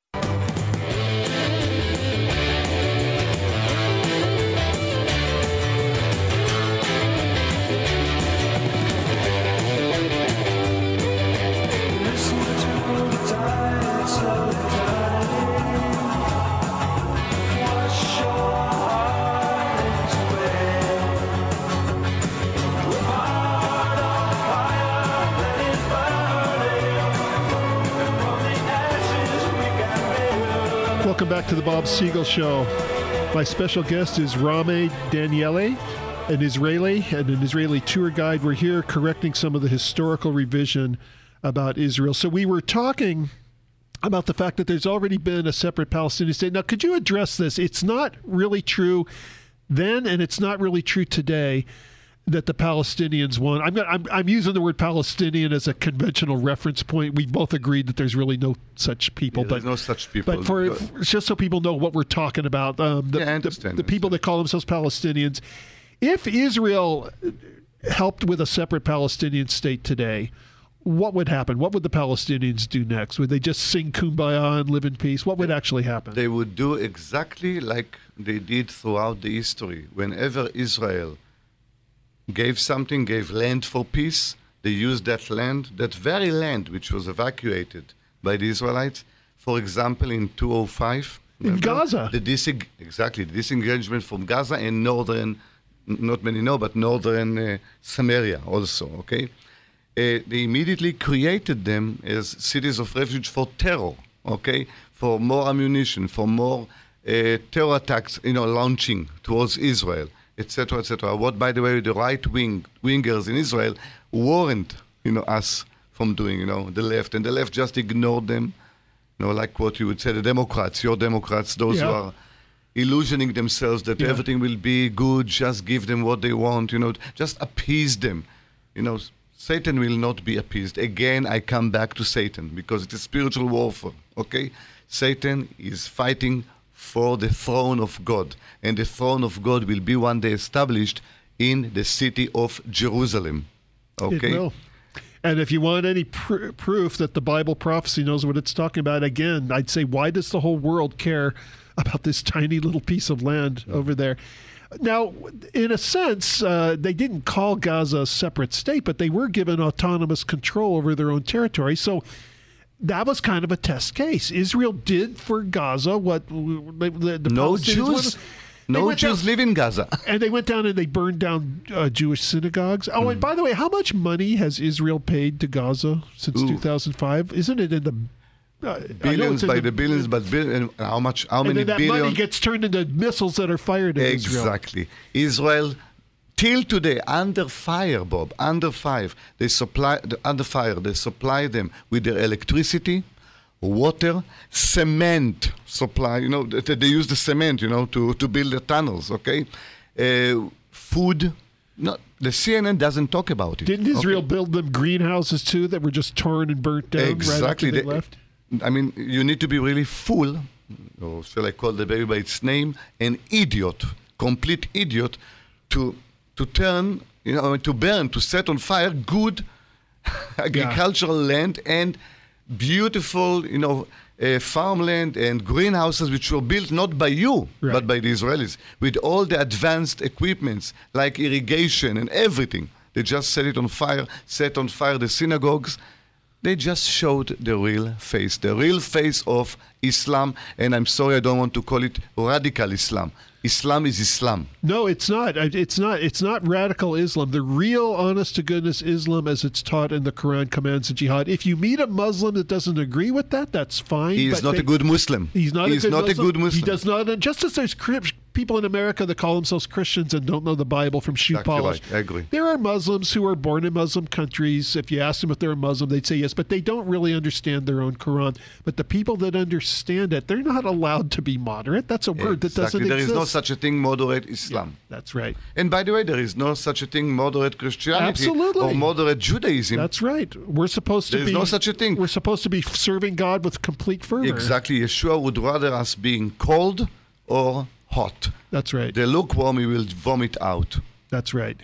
[SPEAKER 4] Welcome back to the Bob Siegel Show. My special guest is Rami Danieli, an Israeli and an Israeli tour guide. We're here correcting some of the historical revision about Israel. So we were talking about the fact that there's already been a separate Palestinian state. Now, could you address this? It's not really true then, and it's not really true today that the Palestinians won. I'm, I'm I'm using the word Palestinian as a conventional reference point. We both agreed that there's really no such people.
[SPEAKER 5] Yeah,
[SPEAKER 4] but
[SPEAKER 5] there's no such people.
[SPEAKER 4] But for, for just so people know what we're talking about, um, the,
[SPEAKER 5] yeah, I understand,
[SPEAKER 4] the, the people that call themselves Palestinians, if Israel helped with a separate Palestinian state today, what would happen? What would the Palestinians do next? Would they just sing Kumbaya and live in peace? What would actually happen?
[SPEAKER 5] They would do exactly like they did throughout the history. Whenever Israel gave something, gave land for peace, they used that land, that very land which was evacuated by the Israelites, for example, in two thousand five.
[SPEAKER 4] In Gaza.
[SPEAKER 5] The diseng- exactly, the disengagement from Gaza and northern, not many know, but northern uh, Samaria also, okay? Uh, they immediately created them as cities of refuge for terror, okay? For more ammunition, for more uh, terror attacks, you know, launching towards Israel, et cetera, et cetera. What, by the way, the right wing wingers in Israel warned, you know, us from doing, you know, the left, and the left just ignored them. You know, like what you would say, the Democrats, your Democrats, those
[SPEAKER 4] yeah.
[SPEAKER 5] who are illusioning themselves that
[SPEAKER 4] yeah.
[SPEAKER 5] everything will be good, just give them what they want, you know, just appease them. You know, Satan will not be appeased. Again, I come back to Satan because it is spiritual warfare, okay? Satan is fighting for the throne of God, and the throne of God will be one day established in the city of Jerusalem, okay?
[SPEAKER 4] It will. And if you want any pr- proof that the Bible prophecy knows what it's talking about, again, I'd say, why does the whole world care about this tiny little piece of land over there? Now, in a sense, uh, they didn't call Gaza a separate state, but they were given autonomous control over their own territory. So that was kind of a test case. Israel did for Gaza what the, the, the
[SPEAKER 5] no
[SPEAKER 4] Palestinians
[SPEAKER 5] Jews.
[SPEAKER 4] wanted.
[SPEAKER 5] No Jews
[SPEAKER 4] down,
[SPEAKER 5] live in Gaza.
[SPEAKER 4] And they went down and they burned down uh, Jewish synagogues. Oh, mm. and by the way, how much money has Israel paid to Gaza since Ooh. two thousand five? Isn't it in the uh,
[SPEAKER 5] billions by the, the billions, but billion, how much? How many
[SPEAKER 4] and then that
[SPEAKER 5] billion?
[SPEAKER 4] money gets turned into missiles that are fired at Israel.
[SPEAKER 5] Exactly. Israel, till today, under fire, Bob, under fire, they supply under fire. They supply them with their electricity, water, cement supply, you know, they, they use the cement, you know, to, to build the tunnels, okay? Uh, food, no, the C N N doesn't talk about it.
[SPEAKER 4] Didn't Israel
[SPEAKER 5] okay?
[SPEAKER 4] build them greenhouses, too, that were just torn and burnt down
[SPEAKER 5] exactly.
[SPEAKER 4] right after they,
[SPEAKER 5] they
[SPEAKER 4] left?
[SPEAKER 5] I mean, you need to be really fool, or shall I call the baby by its name, an idiot, complete idiot, to to turn, you know, to burn, to set on fire good agricultural yeah. land and beautiful, you know, uh, farmland and greenhouses which were built not by you, right. but by the Israelis, with all the advanced equipments like irrigation and everything. They just set it on fire, set on fire the synagogues. They just showed the real face, the real face of Islam. And I'm sorry, I don't want to call it radical Islam. Islam is Islam.
[SPEAKER 4] No, it's not. It's not. It's not radical Islam. The real, honest-to-goodness Islam as it's taught in the Quran commands the jihad. If you meet a Muslim that doesn't agree with that, that's fine.
[SPEAKER 5] He is not they, a good Muslim.
[SPEAKER 4] He's not,
[SPEAKER 5] he's
[SPEAKER 4] a, good
[SPEAKER 5] not
[SPEAKER 4] Muslim.
[SPEAKER 5] a good Muslim.
[SPEAKER 4] He does not. Just as there's people in America that call themselves Christians and don't know the Bible from shoe
[SPEAKER 5] Exactly
[SPEAKER 4] polish.
[SPEAKER 5] right. I agree.
[SPEAKER 4] There are Muslims who are born in Muslim countries. If you ask them if they're a Muslim, they'd say yes, but they don't really understand their own Quran. But the people that understand it, they're not allowed to be moderate. That's a word that doesn't
[SPEAKER 5] Exactly. There
[SPEAKER 4] exist.
[SPEAKER 5] is no such a thing, moderate Islam.
[SPEAKER 4] That's right.
[SPEAKER 5] And by the way, there is no such a thing, moderate Christianity
[SPEAKER 4] Absolutely.
[SPEAKER 5] or moderate Judaism.
[SPEAKER 4] That's right. We're supposed to
[SPEAKER 5] There
[SPEAKER 4] be.
[SPEAKER 5] is no such a thing.
[SPEAKER 4] We're supposed to be serving God with complete fervor.
[SPEAKER 5] Exactly. Yeshua would rather us being cold or hot.
[SPEAKER 4] That's right.
[SPEAKER 5] The lukewarm he will vomit out.
[SPEAKER 4] That's right.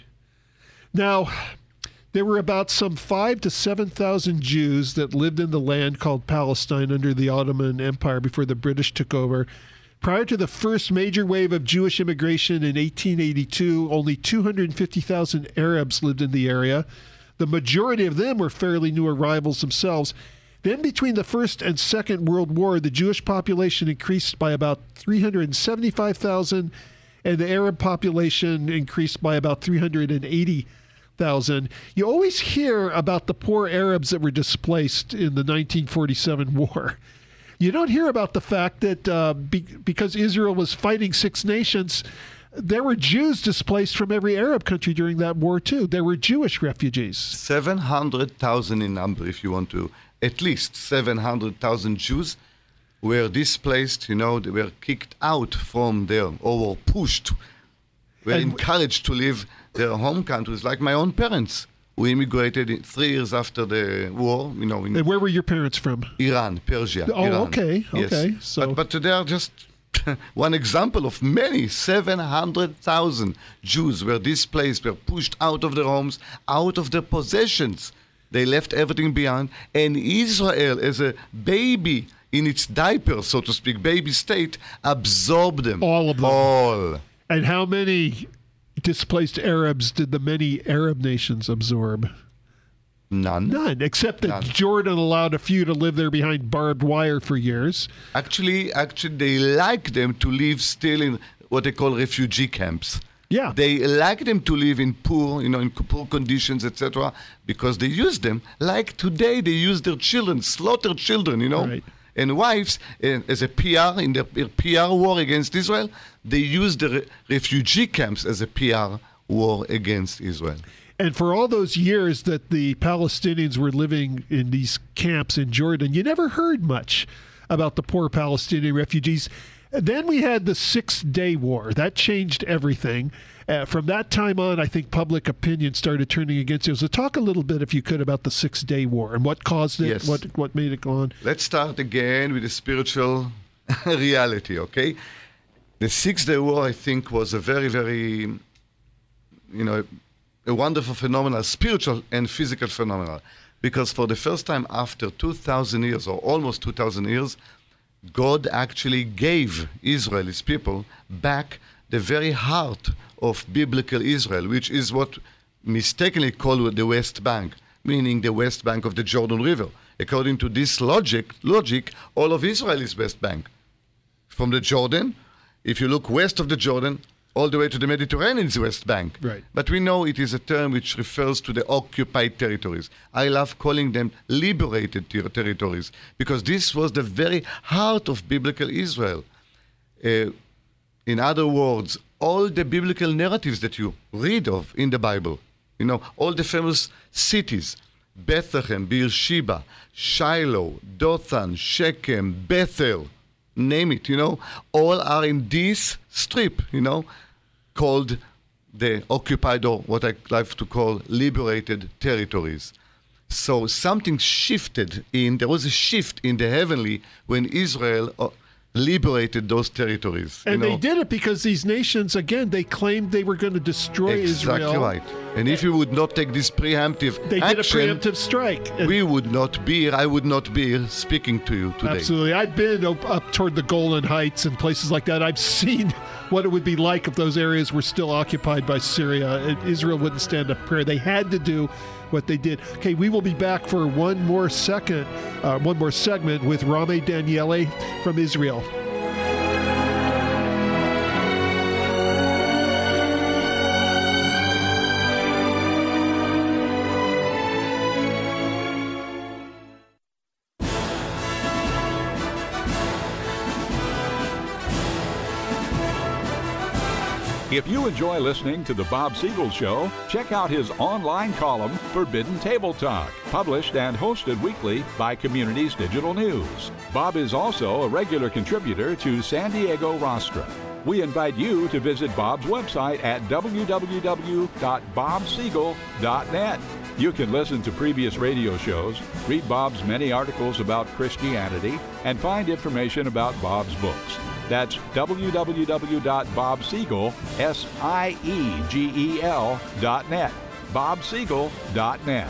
[SPEAKER 4] Now, there were about some five to seven thousand Jews that lived in the land called Palestine under the Ottoman Empire before the British took over. Prior to the first major wave of Jewish immigration in eighteen eighty-two, only two hundred fifty thousand Arabs lived in the area. The majority of them were fairly new arrivals themselves. Then between the First and Second World War, the Jewish population increased by about three hundred seventy-five thousand, and the Arab population increased by about three hundred eighty thousand. You always hear about the poor Arabs that were displaced in the nineteen forty-seven war. You don't hear about the fact that uh, be- because Israel was fighting six nations, there were Jews displaced from every Arab country during that war, too. There were Jewish refugees.
[SPEAKER 5] seven hundred thousand in number, if you want to. At least seven hundred thousand Jews were displaced, you know, they were kicked out from there or were pushed, were
[SPEAKER 4] And-
[SPEAKER 5] encouraged to leave their home countries, like my own parents, who immigrated in three years after the war, you know, in
[SPEAKER 4] And where were your parents from?
[SPEAKER 5] Iran, Persia.
[SPEAKER 4] Oh,
[SPEAKER 5] Iran.
[SPEAKER 4] okay,
[SPEAKER 5] Yes.
[SPEAKER 4] okay, so-
[SPEAKER 5] But, but they are just one example of many. seven hundred thousand Jews were displaced, were pushed out of their homes, out of their possessions. They left everything behind. And Israel, as a baby in its diaper, so to speak, baby state, absorbed them.
[SPEAKER 4] All of them.
[SPEAKER 5] All.
[SPEAKER 4] And how many displaced Arabs did the many Arab nations absorb?
[SPEAKER 5] None.
[SPEAKER 4] None, except that
[SPEAKER 5] None.
[SPEAKER 4] Jordan allowed a few to live there behind barbed wire for years.
[SPEAKER 5] Actually, actually, they like them to live still in what they call refugee camps.
[SPEAKER 4] Yeah.
[SPEAKER 5] They like them to live in poor, you know, in poor conditions, et cetera, because they use them like today they use their children, slaughter children, you know,
[SPEAKER 4] Right.
[SPEAKER 5] and wives. And as a P R in their P R war against Israel, they use the re- refugee camps as a P R war against Israel.
[SPEAKER 4] And for all those years that the Palestinians were living in these camps in Jordan, you never heard much about the poor Palestinian refugees. Then we had the Six-Day War. That changed everything. Uh, from that time on, I think public opinion started turning against it. So talk a little bit, if you could, about the Six-Day War and what caused it,
[SPEAKER 5] Yes.
[SPEAKER 4] what what made it go on.
[SPEAKER 5] Let's start again with the spiritual reality, okay? The Six-Day War, I think, was a very, very, you know, a wonderful phenomenon, spiritual and physical phenomenon. Because for the first time after two thousand years, or almost two thousand years, God actually gave Israel, his people, back the very heart of biblical Israel, which is what mistakenly called the West Bank, meaning the West Bank of the Jordan River. According to this logic, logic, all of Israel is West Bank. From the Jordan, if you look west of the Jordan, all the way to the Mediterranean is West Bank.
[SPEAKER 4] Right.
[SPEAKER 5] But we know it is a term which refers to the occupied territories. I love calling them liberated ter- territories because this was the very heart of biblical Israel. Uh, in other words, all the biblical narratives that you read of in the Bible, you know, all the famous cities, Bethlehem, Beersheba, Shiloh, Dothan, Shechem, Bethel, name it, you know, all are in this strip, you know, called the occupied, or what I like to call liberated territories. So something shifted in, there was a shift in the heavenly when Israel uh, liberated those territories.
[SPEAKER 4] And
[SPEAKER 5] you
[SPEAKER 4] they
[SPEAKER 5] know.
[SPEAKER 4] did it because these nations, again, they claimed they were going to destroy
[SPEAKER 5] Exactly
[SPEAKER 4] Israel.
[SPEAKER 5] right. And if you would not take this preemptive
[SPEAKER 4] They
[SPEAKER 5] action,
[SPEAKER 4] did a preemptive strike. And
[SPEAKER 5] we would not be here, I would not be here speaking to you today.
[SPEAKER 4] absolutely. I've been up, up toward the Golan Heights and places like that. I've seen what it would be like if those areas were still occupied by Syria. And Israel wouldn't stand up prayer. They had to do what they did. Okay, we will be back for one more second, uh, one more segment with Rame Daniele from Israel.
[SPEAKER 2] If you enjoy listening to The Bob Siegel Show, check out his online column, Forbidden Table Talk, published and hosted weekly by Communities Digital News. Bob is also a regular contributor to San Diego Rostra. We invite you to visit Bob's website at w w w dot bob siegel dot net. You can listen to previous radio shows, read Bob's many articles about Christianity, and find information about Bob's books. That's w w w dot bob siegel, S I E G E L, dot net. bob siegel dot net.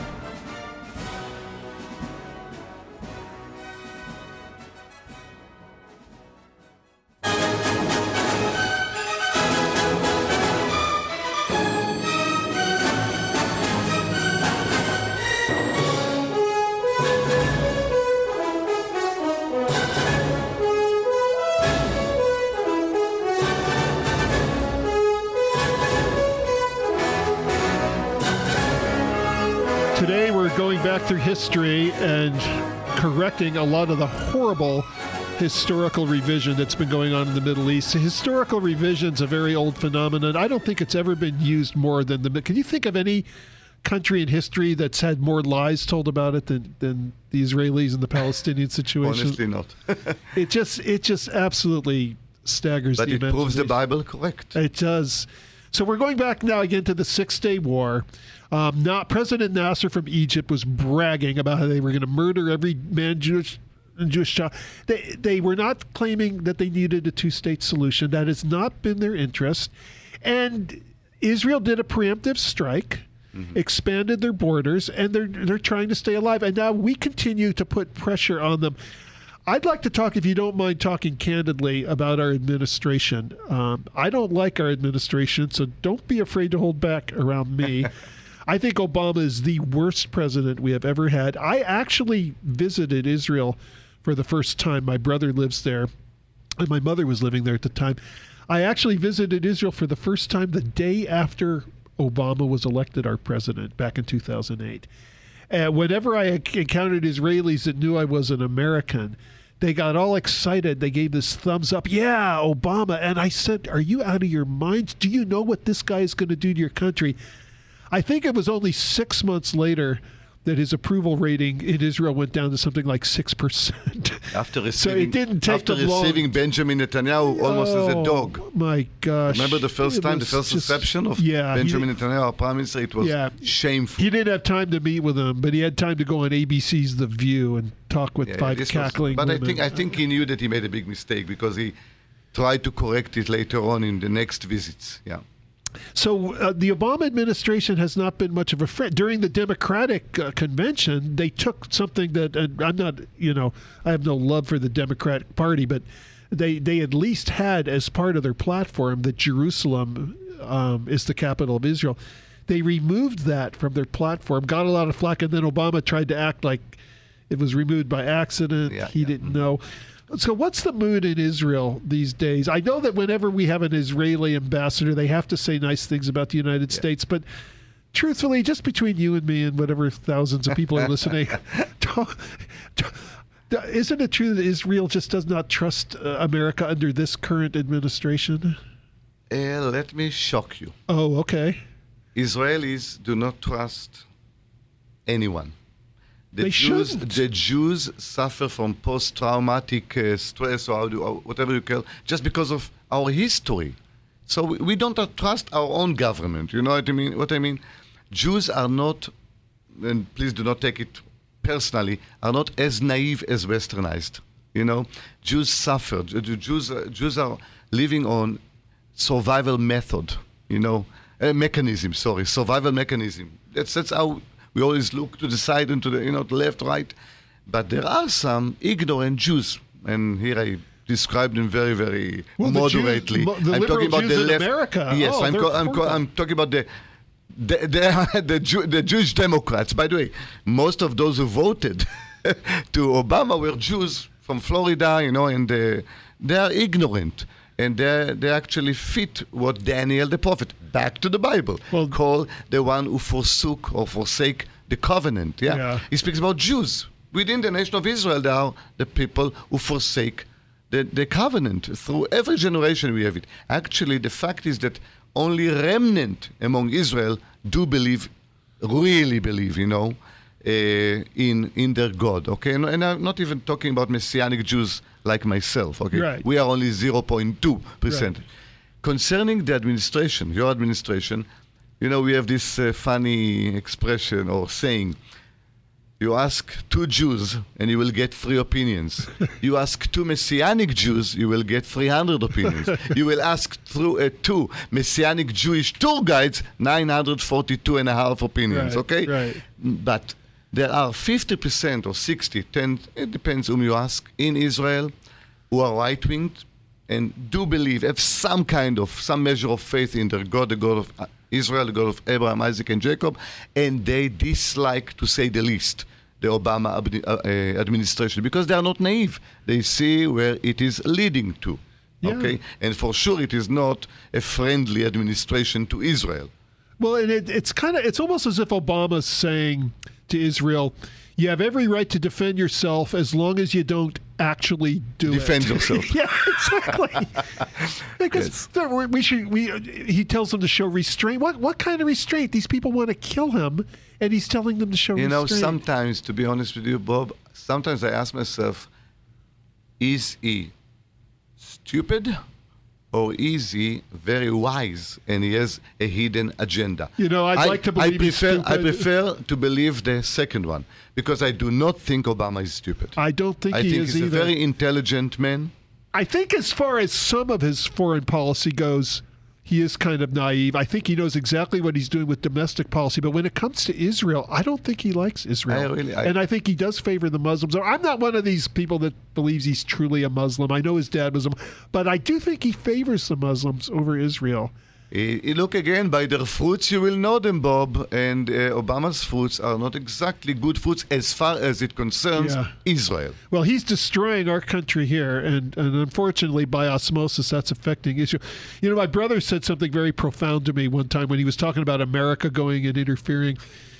[SPEAKER 4] Today we're going back through history and correcting a lot of the horrible historical revision that's been going on in the Middle East. Historical revision's a very old phenomenon. I don't think it's ever been used more than the... Can you think of any country in history that's had more lies told about it than, than the Israelis and the Palestinian situation?
[SPEAKER 5] Honestly not.
[SPEAKER 4] it just it just absolutely staggers
[SPEAKER 5] but
[SPEAKER 4] the
[SPEAKER 5] it proves the Bible correct.
[SPEAKER 4] It does. So we're going back now again to the Six-Day War. Um, not President Nasser from Egypt was bragging about how they were going to murder every man, Jewish Jewish child. They they were not claiming that they needed a two-state solution. That has not been their interest. And Israel did a preemptive strike, mm-hmm. expanded their borders, and they're they're trying to stay alive. And now we continue to put pressure on them. I'd like to talk, if you don't mind talking candidly, about our administration. Um, I don't like our administration, so don't be afraid to hold back around me. I think Obama is the worst president we have ever had. I actually visited Israel for the first time. My brother lives there, and my mother was living there at the time. I actually visited Israel for the first time the day after Obama was elected our president back in two thousand eight. And whenever I encountered Israelis that knew I was an American, they got all excited. They gave this thumbs up. Yeah, Obama. And I said, are you out of your minds? Do you know what this guy is going to do to your country? I think it was only six months later that his approval rating in Israel went down to something like six percent.
[SPEAKER 5] After receiving,
[SPEAKER 4] so it didn't take
[SPEAKER 5] after
[SPEAKER 4] them
[SPEAKER 5] receiving
[SPEAKER 4] long.
[SPEAKER 5] Benjamin Netanyahu almost
[SPEAKER 4] oh,
[SPEAKER 5] as a dog.
[SPEAKER 4] My gosh.
[SPEAKER 5] Remember the first
[SPEAKER 4] it
[SPEAKER 5] time, the first
[SPEAKER 4] just,
[SPEAKER 5] reception of
[SPEAKER 4] yeah,
[SPEAKER 5] Benjamin Netanyahu, our prime minister? It was
[SPEAKER 4] yeah,
[SPEAKER 5] shameful.
[SPEAKER 4] He didn't have time to meet with him, but he had time to go on A B C's The View and talk with
[SPEAKER 5] yeah,
[SPEAKER 4] five
[SPEAKER 5] yeah,
[SPEAKER 4] cackling
[SPEAKER 5] was, But
[SPEAKER 4] women.
[SPEAKER 5] I think I think he knew that he made a big mistake because he tried to correct it later on in the next visits. Yeah.
[SPEAKER 4] So uh, the Obama administration has not been much of a friend. During the Democratic uh, convention, they took something that, and I'm not, you know, I have no love for the Democratic Party, but they, they at least had as part of their platform that Jerusalem um, is the capital of Israel. They removed that from their platform, got a lot of flack, and then Obama tried to act like it was removed by accident.
[SPEAKER 5] Yeah,
[SPEAKER 4] he
[SPEAKER 5] yeah.
[SPEAKER 4] didn't know. So what's the mood in Israel these days? I know that whenever we have an Israeli ambassador, they have to say nice things about the United yeah. States. But truthfully, just between you and me and whatever thousands of people are listening, isn't it true that Israel just does not trust uh, America under this current administration?
[SPEAKER 5] Uh, let me shock you.
[SPEAKER 4] Oh, okay.
[SPEAKER 5] Israelis do not trust anyone. The
[SPEAKER 4] they
[SPEAKER 5] Jews,
[SPEAKER 4] shouldn't.
[SPEAKER 5] The Jews suffer from post-traumatic uh, stress or, how do, or whatever you call, just because of our history. So we, we don't trust our own government. You know what I mean? What I mean? Jews are not, and please do not take it personally, are not as naive as Westernized. You know, Jews suffer. Jews, uh, Jews are living on survival method. You know, uh, mechanism. Sorry, survival mechanism. That's that's how. We always look to the side and to the, you know, the left, right. But there are some ignorant Jews, and here I describe them very, very
[SPEAKER 4] well,
[SPEAKER 5] moderately.
[SPEAKER 4] The Jews, the
[SPEAKER 5] I'm talking about
[SPEAKER 4] Jews
[SPEAKER 5] the
[SPEAKER 4] in
[SPEAKER 5] left.
[SPEAKER 4] America.
[SPEAKER 5] Yes,
[SPEAKER 4] oh,
[SPEAKER 5] I'm, co- I'm, co- I'm talking about the the the, the, Jew, the Jewish Democrats. By the way, most of those who voted to Obama were Jews from Florida, you know, and uh, they are ignorant. And they they actually fit what Daniel the prophet, back to the Bible, well, call the one who forsook or forsake the covenant. Yeah?
[SPEAKER 4] yeah,
[SPEAKER 5] he speaks about Jews within the nation of Israel. There are the people who forsake the, the covenant. Through every generation we have it. Actually, the fact is that only remnant among Israel do believe, really believe, you know, uh, in in their God. Okay, and, and I'm not even talking about Messianic Jews like myself. Okay,
[SPEAKER 4] right.
[SPEAKER 5] We are only zero point two percent.
[SPEAKER 4] Right.
[SPEAKER 5] Concerning the administration, your administration, you know, we have this uh, funny expression or saying. You ask two Jews and you will get three opinions. You ask two Messianic Jews, you will get three hundred opinions. You will ask through uh, two Messianic Jewish tour guides, nine hundred forty-two and a half opinions,
[SPEAKER 4] right,
[SPEAKER 5] okay?
[SPEAKER 4] Right.
[SPEAKER 5] But there are fifty percent or sixty, ten, it depends whom you ask, in Israel who are right-winged and do believe, have some kind of, some measure of faith in their God, the God of Israel, the God of Abraham, Isaac, and Jacob, and they dislike, to say the least, the Obama ab- uh, administration, because they are not naive. They see where it is leading to,
[SPEAKER 4] yeah.
[SPEAKER 5] okay? And for sure it is not a friendly administration to Israel.
[SPEAKER 4] Well, and it, it's kind of, it's almost as if Obama's saying to Israel, you have every right to defend yourself as long as you don't actually do
[SPEAKER 5] defend
[SPEAKER 4] it.
[SPEAKER 5] yourself.
[SPEAKER 4] Yeah, exactly. Because yes. we should. We he tells them to show restraint. What what kind of restraint? These people want to kill him, and he's telling them to show
[SPEAKER 5] you
[SPEAKER 4] restraint.
[SPEAKER 5] You know, sometimes, to be honest with you, Bob, sometimes I ask myself, is he stupid? Or is he very wise and he has a hidden agenda?
[SPEAKER 4] You know, I'd
[SPEAKER 5] I,
[SPEAKER 4] like to believe
[SPEAKER 5] I prefer,
[SPEAKER 4] he's stupid.
[SPEAKER 5] I prefer to believe the second one because I do not think Obama is stupid.
[SPEAKER 4] I don't think
[SPEAKER 5] I
[SPEAKER 4] he
[SPEAKER 5] think
[SPEAKER 4] is
[SPEAKER 5] he's
[SPEAKER 4] either.
[SPEAKER 5] a very intelligent man.
[SPEAKER 4] I think as far as some of his foreign policy goes, he is kind of naive. I think he knows exactly what he's doing with domestic policy. But when it comes to Israel, I don't think he likes Israel.
[SPEAKER 5] I really, I,
[SPEAKER 4] and I think he does favor the Muslims. I'm not one of these people that believes he's truly a Muslim. I know his dad was a but I do think he favors the Muslims over Israel.
[SPEAKER 5] You look again, by their fruits you will know them, Bob. And uh, Obama's fruits are not exactly good fruits as far as it concerns
[SPEAKER 4] yeah.
[SPEAKER 5] Israel.
[SPEAKER 4] Well, he's destroying our country here, and, and unfortunately, by osmosis, that's affecting Israel. You know, my brother said something very profound to me one time when he was talking about America going and interfering.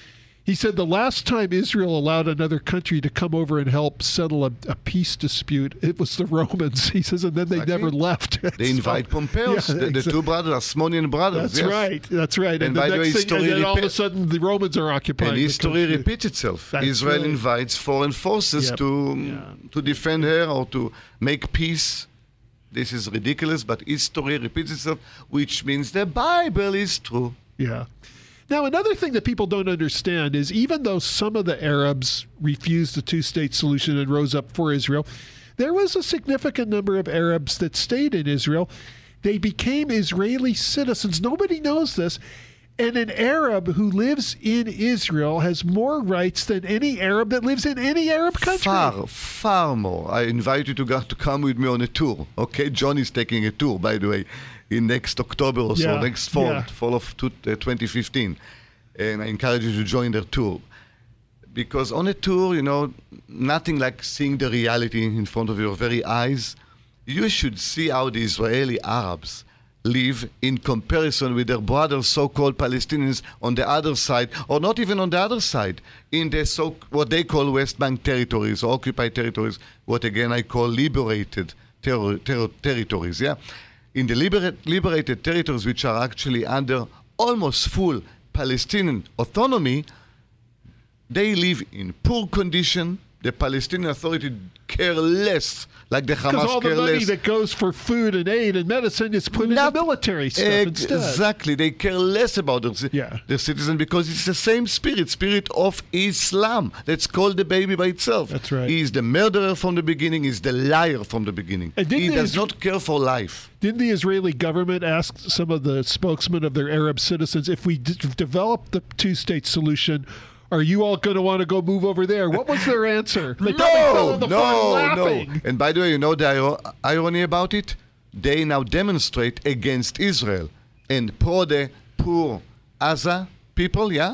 [SPEAKER 4] He said the last time Israel allowed another country to come over and help settle a, a peace dispute, it was the Romans. He says, and then they
[SPEAKER 5] exactly.
[SPEAKER 4] never left.
[SPEAKER 5] They
[SPEAKER 4] so,
[SPEAKER 5] invite Pompeo,
[SPEAKER 4] yeah,
[SPEAKER 5] the, the
[SPEAKER 4] exactly.
[SPEAKER 5] two brothers, Asmonean brothers.
[SPEAKER 4] That's
[SPEAKER 5] yes.
[SPEAKER 4] right. That's right. And,
[SPEAKER 5] And
[SPEAKER 4] the
[SPEAKER 5] by the
[SPEAKER 4] next
[SPEAKER 5] way,
[SPEAKER 4] thing, and then all of a
[SPEAKER 5] repeat-
[SPEAKER 4] sudden the Romans are occupying
[SPEAKER 5] And
[SPEAKER 4] the
[SPEAKER 5] history
[SPEAKER 4] country.
[SPEAKER 5] repeats itself.
[SPEAKER 4] That's
[SPEAKER 5] Israel
[SPEAKER 4] right.
[SPEAKER 5] invites foreign forces
[SPEAKER 4] Yep.
[SPEAKER 5] to
[SPEAKER 4] Yeah.
[SPEAKER 5] to defend her or to make peace. This is ridiculous, but history repeats itself, which means the Bible is true.
[SPEAKER 4] Yeah. Now, another thing that people don't understand is even though some of the Arabs refused the two-state solution and rose up for Israel, there was a significant number of Arabs that stayed in Israel. They became Israeli citizens. Nobody knows this. And an Arab who lives in Israel has more rights than any Arab that lives in any Arab country.
[SPEAKER 5] Far, far more. I invite you to go, to come with me on a tour. Okay, John is taking a tour, by the way, in next October or so,
[SPEAKER 4] Yeah,
[SPEAKER 5] next fall,
[SPEAKER 4] yeah.
[SPEAKER 5] fall of two, uh, twenty fifteen. And I encourage you to join their tour. Because on a tour, you know, nothing like seeing the reality in front of your very eyes. You should see how the Israeli Arabs live in comparison with their brothers, so-called Palestinians, on the other side, or not even on the other side, in the so what they call West Bank territories, or occupied territories, what again I call liberated ter- ter- territories. Yeah, in the liber- liberated territories, which are actually under almost full Palestinian autonomy, they live in poor condition. The Palestinian Authority care less, like the Hamas
[SPEAKER 4] Because all the
[SPEAKER 5] care
[SPEAKER 4] money
[SPEAKER 5] less.
[SPEAKER 4] that goes for food and aid and medicine is put
[SPEAKER 5] Not-
[SPEAKER 4] into military stuff
[SPEAKER 5] Ex-
[SPEAKER 4] instead.
[SPEAKER 5] Exactly. They care less about their, ci-
[SPEAKER 4] Yeah.
[SPEAKER 5] their citizens because it's the same spirit, spirit of Islam. That's called the baby by itself.
[SPEAKER 4] That's right.
[SPEAKER 5] He is the murderer from the beginning. He's the liar from the beginning.
[SPEAKER 4] And didn't
[SPEAKER 5] He
[SPEAKER 4] the
[SPEAKER 5] does
[SPEAKER 4] Is-
[SPEAKER 5] not care for life.
[SPEAKER 4] Didn't the Israeli government ask some of the spokesmen of their Arab citizens, if we d- develop the two-state solution, are you all going to want to go move over there? What was their answer? They probably fell
[SPEAKER 5] No,
[SPEAKER 4] on the floor
[SPEAKER 5] no,
[SPEAKER 4] laughing.
[SPEAKER 5] no. And by the way, you know the iro- irony about it? They now demonstrate against Israel and pro the poor Gaza people, yeah?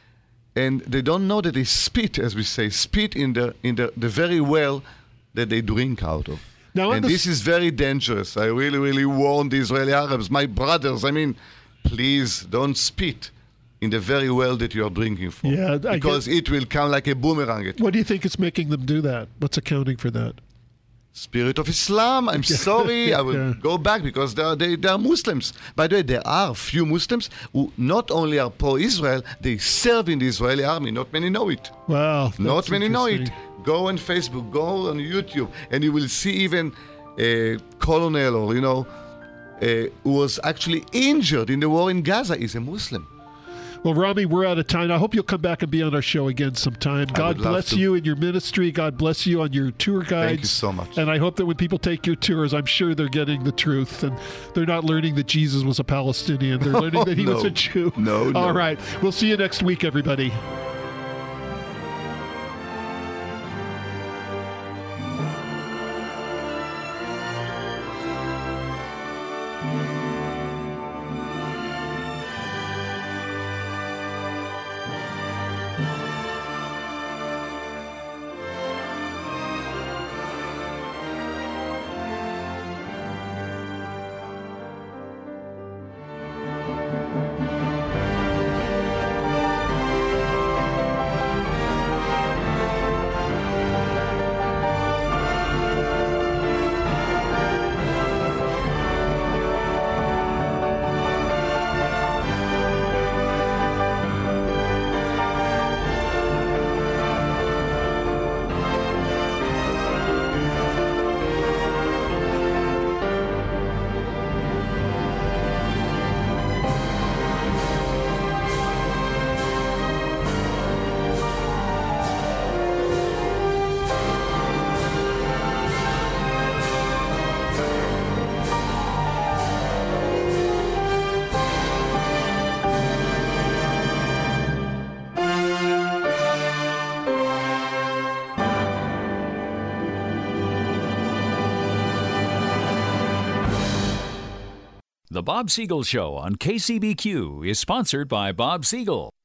[SPEAKER 5] And they don't know that they spit, as we say, spit in the in the, the very well that they drink out of.
[SPEAKER 4] Now,
[SPEAKER 5] and
[SPEAKER 4] the
[SPEAKER 5] this is very dangerous. I really, really warn the Israeli Arabs, my brothers. I mean, please don't spit in the very well that you are drinking from.
[SPEAKER 4] Yeah, I
[SPEAKER 5] because
[SPEAKER 4] get-
[SPEAKER 5] it will come like a boomerang at you.
[SPEAKER 4] What do you think is making them do that? What's accounting for that?
[SPEAKER 5] Spirit of Islam. I'm sorry. I will
[SPEAKER 4] Yeah.
[SPEAKER 5] go back because they are, they, they are Muslims. By the way, there are few Muslims who not only are pro-Israel, they serve in the Israeli army. Not many know it.
[SPEAKER 4] Wow.
[SPEAKER 5] Not
[SPEAKER 4] that's
[SPEAKER 5] many know it.
[SPEAKER 4] interesting.
[SPEAKER 5] Go on Facebook, go on YouTube, and you will see even a colonel or, you know, uh, who was actually injured in the war in Gaza is a Muslim.
[SPEAKER 4] Well, Rami, we're out of time. I hope you'll come back and be on our show again sometime. God
[SPEAKER 5] would love
[SPEAKER 4] bless
[SPEAKER 5] to.
[SPEAKER 4] you in your ministry. God bless you on your tour guides.
[SPEAKER 5] Thank you so much.
[SPEAKER 4] And I hope that when people take your tours, I'm sure they're getting the truth and they're not learning that Jesus was a Palestinian. They're learning that he
[SPEAKER 5] no.
[SPEAKER 4] was a Jew.
[SPEAKER 5] No, no.
[SPEAKER 4] All right. We'll see you next week, everybody.
[SPEAKER 1] The Bob Siegel Show on K C B Q is sponsored by Bob Siegel.